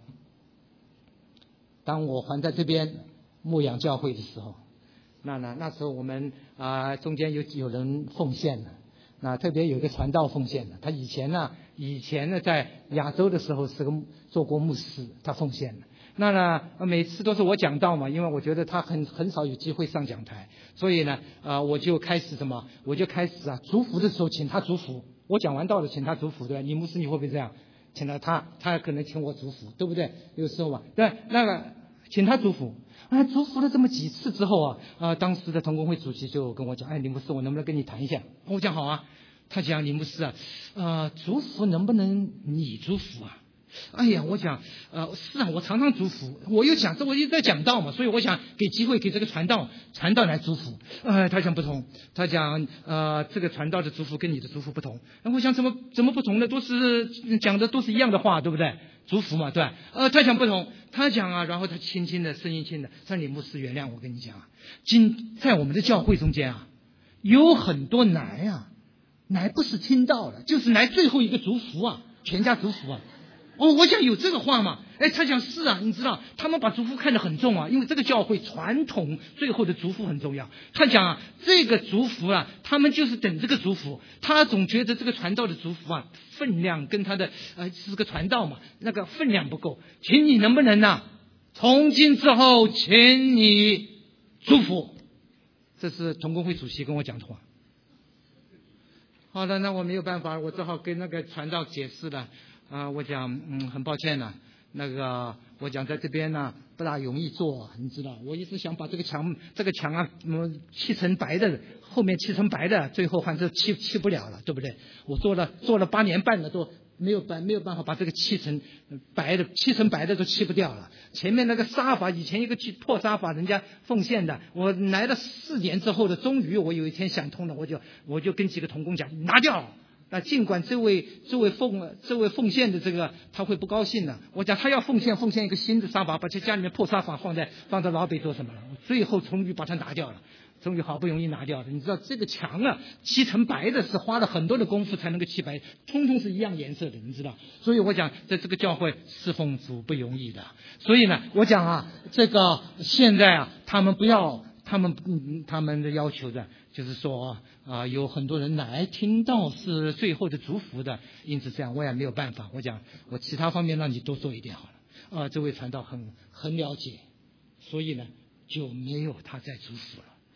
当我还在这边牧养教会的时候，那那那时候我们啊、呃、中间有有人奉献了，那特别有一个传道奉献了。他以前呢以前呢在亚洲的时候是个做过牧师，他奉献了。那呢每次都是我讲道嘛，因为我觉得他很很少有机会上讲台，所以呢啊、呃、我就开始什么，我就开始啊祝福的时候请他祝福。我讲完道了请他祝福，对吧？你牧师你会不会这样？请他他他可能请我祝福，对不对？有时候吧，对那个请他祝福。啊，祝福了这么几次之后啊，啊，当时的同工会主席就跟我讲，哎，林牧师，我能不能跟你谈一下？我讲好啊。他讲，林牧师啊，呃，祝福能不能你祝福啊？哎呀，我讲，呃，是啊，我常常祝福，我又讲，这我一直在讲道嘛，所以我想给机会给这个传道，传道来祝福。呃，他讲不同，他讲，呃，这个传道的祝福跟你的祝福不同。那我想怎么怎么不同呢？都是讲的都是一样的话，对不对？祝福嘛，对吧？呃，他讲不同，他讲啊，然后他轻轻的，声音轻的，让李牧师原谅我跟你讲啊，今在我们的教会中间啊，有很多来啊，来不是听到了，就是来最后一个祝福啊，全家祝福啊。哦，我想有这个话嘛？哎，他讲是啊，你知道，他们把祝福看得很重啊，因为这个教会传统最后的祝福很重要。他讲啊，这个祝福啊，他们就是等这个祝福，他总觉得这个传道的祝福啊，分量跟他的呃是个传道嘛，那个分量不够，请你能不能呢、啊？从今之后，请你祝福。这是同工会主席跟我讲的话。好的，那我没有办法，我只好跟那个传道解释了。啊、呃，我讲，嗯，很抱歉了，那个，我讲在这边呢不大容易做，你知道，我一直想把这个墙，这个墙啊，嗯，漆成白的，后面漆成白的，最后反正漆漆不了了，对不对？我做了做了八年半了，都没有办没有办法把这个漆成白的，漆成白的都漆不掉了。前面那个沙发，以前一个破沙发，人家奉献的，我来了四年之后的，终于我有一天想通了，我就我就跟几个同工讲，拿掉。那尽管这位这位奉这位奉献的这个他会不高兴的，我讲他要奉献奉献一个新的沙发，把这家里面破沙发放在放在老北做什么了？最后终于把它拿掉了，终于好不容易拿掉了。你知道这个墙啊，漆成白的是花了很多的功夫才能够漆白，通通是一样颜色的，你知道。所以我讲在这个教会侍奉主不容易的。所以呢，我讲啊，这个现在啊，他们不要。他们嗯，他们的要求的就是说啊、呃，有很多人来听到是最后的祝福的，因此这样我也没有办法。我讲我其他方面让你多做一点好了。啊、呃，这位传道很很了解，所以呢就没有他再祝福了。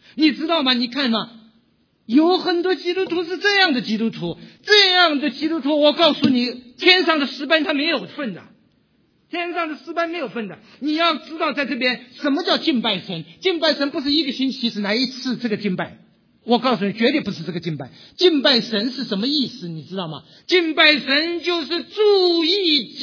你知道吗？你看嘛，有很多基督徒是这样的基督徒，这样的基督徒，我告诉你，天上的诗班他没有份的，天上的诗班没有份的。你要知道，在这边什么叫敬拜神？敬拜神不是一个星期是哪一次这个敬拜？我告诉你，绝对不是这个敬拜。敬拜神是什么意思？你知道吗？敬拜神就是注意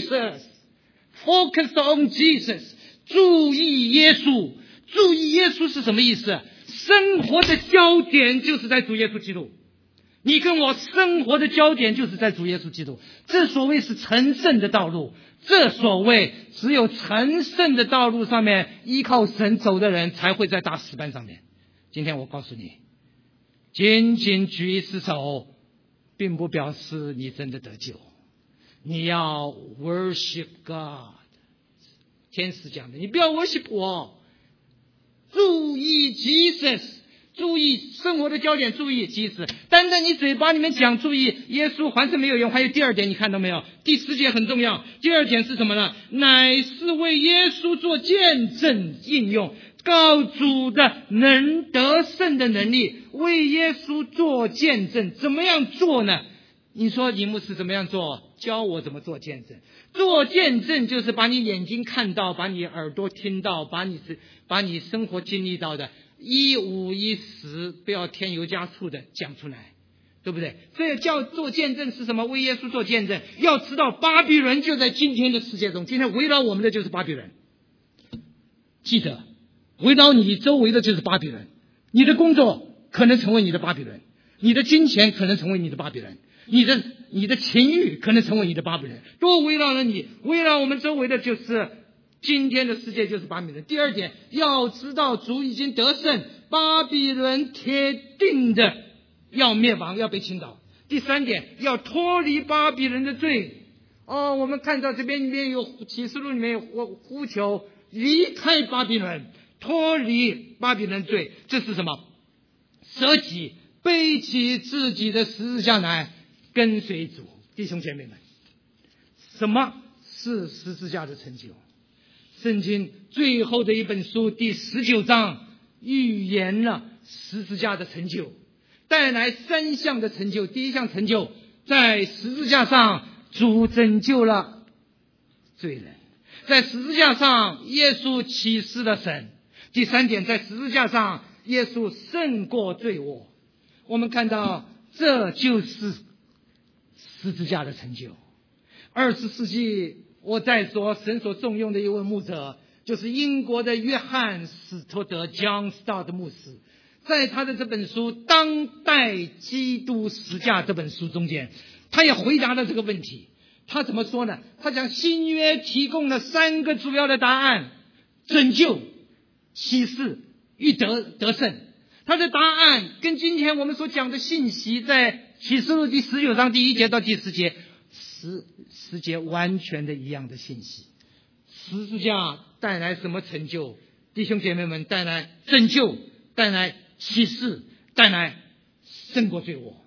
Jesus，focus on Jesus， 注意耶稣。注意耶稣是什么意思？生活的焦点就是在主耶稣基督。你跟我生活的焦点就是在主耶稣基督。这所谓是成圣的道路，这所谓只有成圣的道路上面依靠神走的人才会在大石板上面。今天我告诉你，仅仅举一次手并不表示你真的得救，你要 worship God。 天使讲的，你不要 worship 我，注意 Jesus， 注意生活的焦点，注意 Jesus。 单单你嘴巴里面讲注意耶稣还是没有用。还有第二点，你看到没有？第十节很重要。第二点是什么呢？乃是为耶稣做见证应用，告主的能得胜的能力，为耶稣做见证。怎么样做呢？你说你牧师怎么样做？教我怎么做见证。做见证就是把你眼睛看到，把你耳朵听到，把你把你生活经历到的一五一十，不要添油加醋的讲出来，对不对？所以叫做见证是什么？为耶稣做见证。要知道巴比伦就在今天的世界中，今天围绕我们的就是巴比伦。记得围绕你周围的就是巴比伦，你的工作可能成为你的巴比伦，你的金钱可能成为你的巴比伦，你的你的情欲可能成为你的巴比伦，都围绕了你。围绕我们周围的就是今天的世界，就是巴比伦。第二点，要知道主已经得胜，巴比伦铁定的要灭亡，要被倾倒。第三点，要脱离巴比伦的罪。哦，我们看到这边里面有启示录里面有呼求离开巴比伦，脱离巴比伦罪。这是什么？舍己，背起自己的十字架来跟随主。弟兄姐妹们，什么是十字架的成就？圣经最后的一本书第十九章预言了十字架的成就，带来三项的成就。第一项成就，在十字架上主拯救了罪人，在十字架上耶稣启示了神。第三点，在十字架上耶稣胜过罪恶。我们看到这就是十字架的成就。二十世纪我在所神所重用的一位牧者，就是英国的约翰史托德 John Stott 牧师，在他的这本书《当代基督十架》这本书中间，他也回答了这个问题。他怎么说呢？他讲新约提供了三个主要的答案：拯救、启示与得得胜。他的答案跟今天我们所讲的信息，在启示录第十九章第一节到第十节十十节完全的一样的信息。十字架带来什么成就？弟兄姐妹们，带来拯救，带来启示，带来胜过罪恶。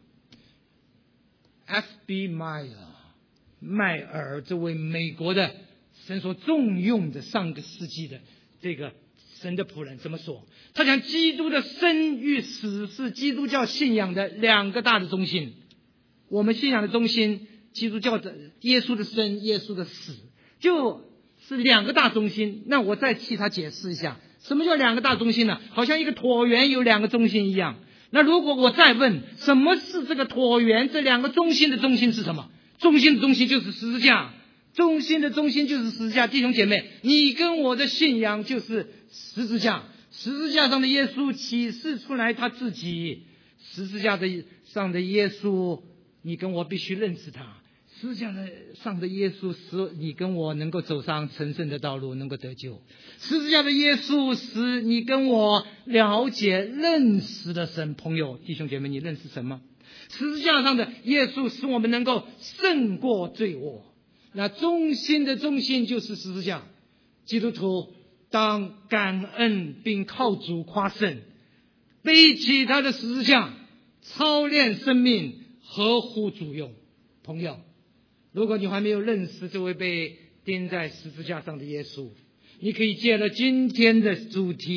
F B 迈尔迈尔这位美国的神所重用的上个世纪的这个神的仆人怎么说？他讲基督的生与死是基督教信仰的两个大的中心。我们信仰的中心，基督教的耶稣的生，耶稣的死，就是两个大中心。那我再替他解释一下，什么叫两个大中心呢？好像一个椭圆有两个中心一样。那如果我再问，什么是这个椭圆？这两个中心的中心是什么？中心的中心就是十字架，中心的中心就是十字架。弟兄姐妹，你跟我的信仰就是十字架。十字架上的耶稣启示出来他自己，十字架的上的耶稣，你跟我必须认识他。十字架上的耶稣使你跟我能够走上成圣的道路，能够得救。十字架的耶稣使你跟我了解认识了神。朋友弟兄姐妹，你认识神吗？十字架上的耶稣使我们能够胜过罪恶。那中心的中心就是十字架。基督徒当感恩并靠主夸胜，背起他的十字架，操练生命，合乎主用。朋友，如果你还没有认识这位被钉在十字架上的耶稣，你可以借了今天的主题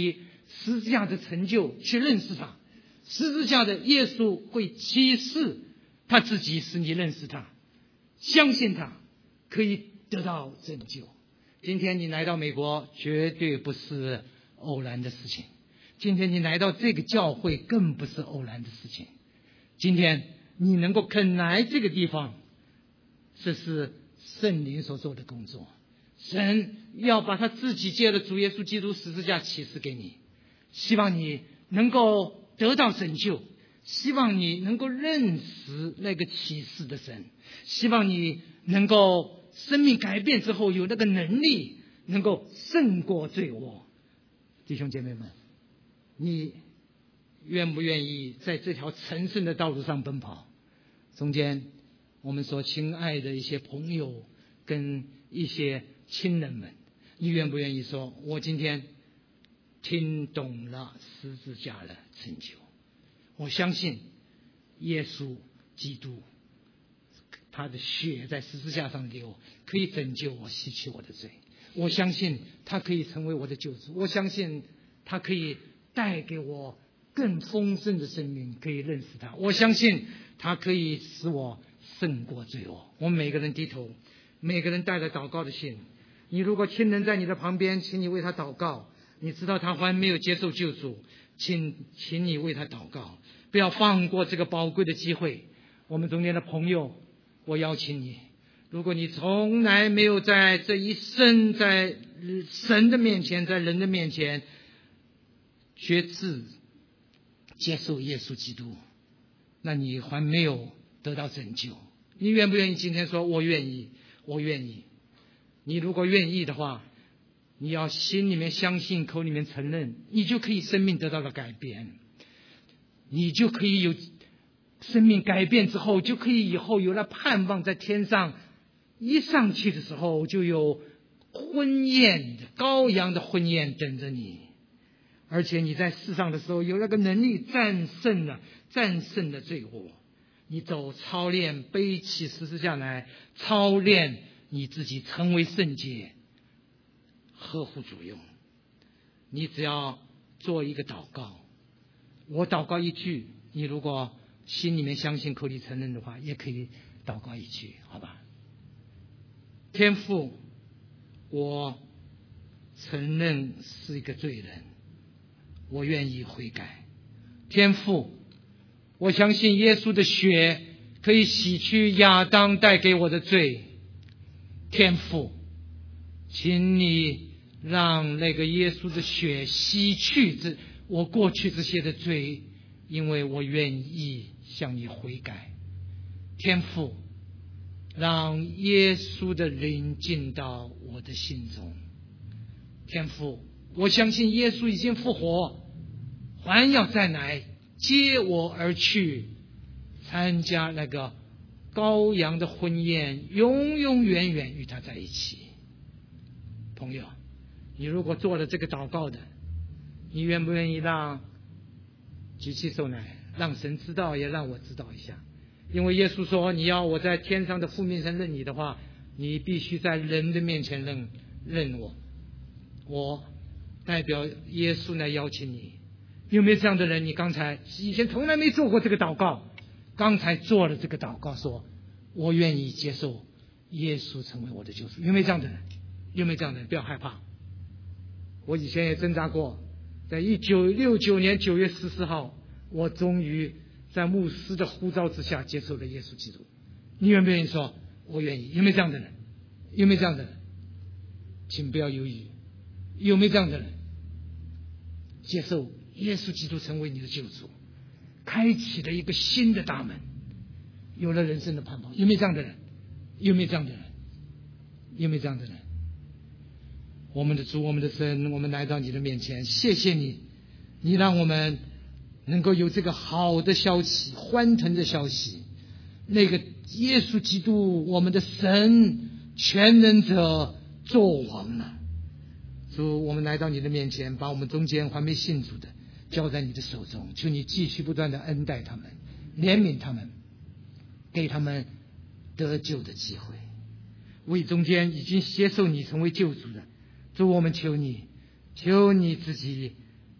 十字架的成就去认识他。十字架的耶稣会启示他自己，使你认识他，相信他，可以得到拯救。今天你来到美国绝对不是偶然的事情，今天你来到这个教会更不是偶然的事情。今天你能够肯来这个地方，这是圣灵所做的工作。神要把他自己借了主耶稣基督十字架启示给你，希望你能够得到拯救，希望你能够认识那个启示的神，希望你能够生命改变之后有那个能力能够胜过罪恶。弟兄姐妹们，你愿不愿意在这条成圣的道路上奔跑？中间我们所亲爱的一些朋友跟一些亲人们，你愿不愿意说，我今天听懂了十字架的成就，我相信耶稣基督他的血在十字架上流，可以拯救我，洗去我的罪。我相信他可以成为我的救主，我相信他可以带给我更丰盛的生命，可以认识他。我相信他可以使我胜过罪恶。我们每个人低头，每个人带着祷告的心。你如果亲人在你的旁边，请你为他祷告。你知道他还没有接受救主，请请你为他祷告，不要放过这个宝贵的机会。我们中间的朋友，我邀请你，如果你从来没有在这一生在神的面前，在人的面前决志接受耶稣基督，那你还没有得到拯救。你愿不愿意今天说我愿意，我愿意？你如果愿意的话，你要心里面相信，口里面承认，你就可以生命得到了改变，你就可以有生命改变之后，就可以以后有了盼望，在天上一上去的时候就有婚宴的羔羊的婚宴等着你，而且你在世上的时候有那个能力战胜了战胜了罪恶。你走操练，背起十字架来操练你自己，成为圣洁，合乎主用。你只要做一个祷告，我祷告一句，你如果心里面相信，口里承认的话，也可以祷告一句，好吧？天父，我承认是一个罪人，我愿意悔改。天父，我相信耶稣的血可以洗去亚当带给我的罪。天父，请你让那个耶稣的血洗去这我过去这些的罪，因为我愿意向你悔改。天父，让耶稣的灵进到我的心中。天父，我相信耶稣已经复活，还要再来接我而去，参加那个羔羊的婚宴，永永远远与他在一起。朋友，你如果做了这个祷告的，你愿不愿意让举起手来，让神知道，也让我知道一下？因为耶稣说，你要我在天上的父面前认你的话，你必须在人的面前认认我。我代表耶稣来邀请你。有没有这样的人？你刚才以前从来没做过这个祷告，刚才做了这个祷告，说我愿意接受耶稣成为我的救主。有没有这样的人？有没有这样的人？不要害怕。我以前也挣扎过，在一九六九年九月十四号，我终于在牧师的呼召之下接受了耶稣基督。你愿不愿意说我愿意？有没有这样的人？有没有这样的人？请不要犹豫。有没有这样的人接受耶稣基督成为你的救主，开启了一个新的大门，有了人生的盼望？有没有这样的人？有没有这样的人？有没有这样的人？我们的主，我们的神，我们来到你的面前，谢谢你，你让我们能够有这个好的消息，欢腾的消息。那个耶稣基督，我们的神，全能者作王了。主，我们来到你的面前，把我们中间还没信主的交在你的手中，求你继续不断的恩待他们，怜悯他们，给他们得救的机会。为中间已经接受你成为救主的主，我们求你，求你自己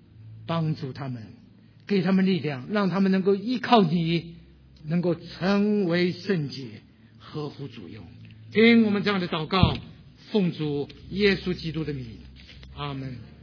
帮助他们，给他们力量，让他们能够依靠你，能够成为圣洁，合乎主用。听我们这样的祷告，奉主耶稣基督的名，阿们。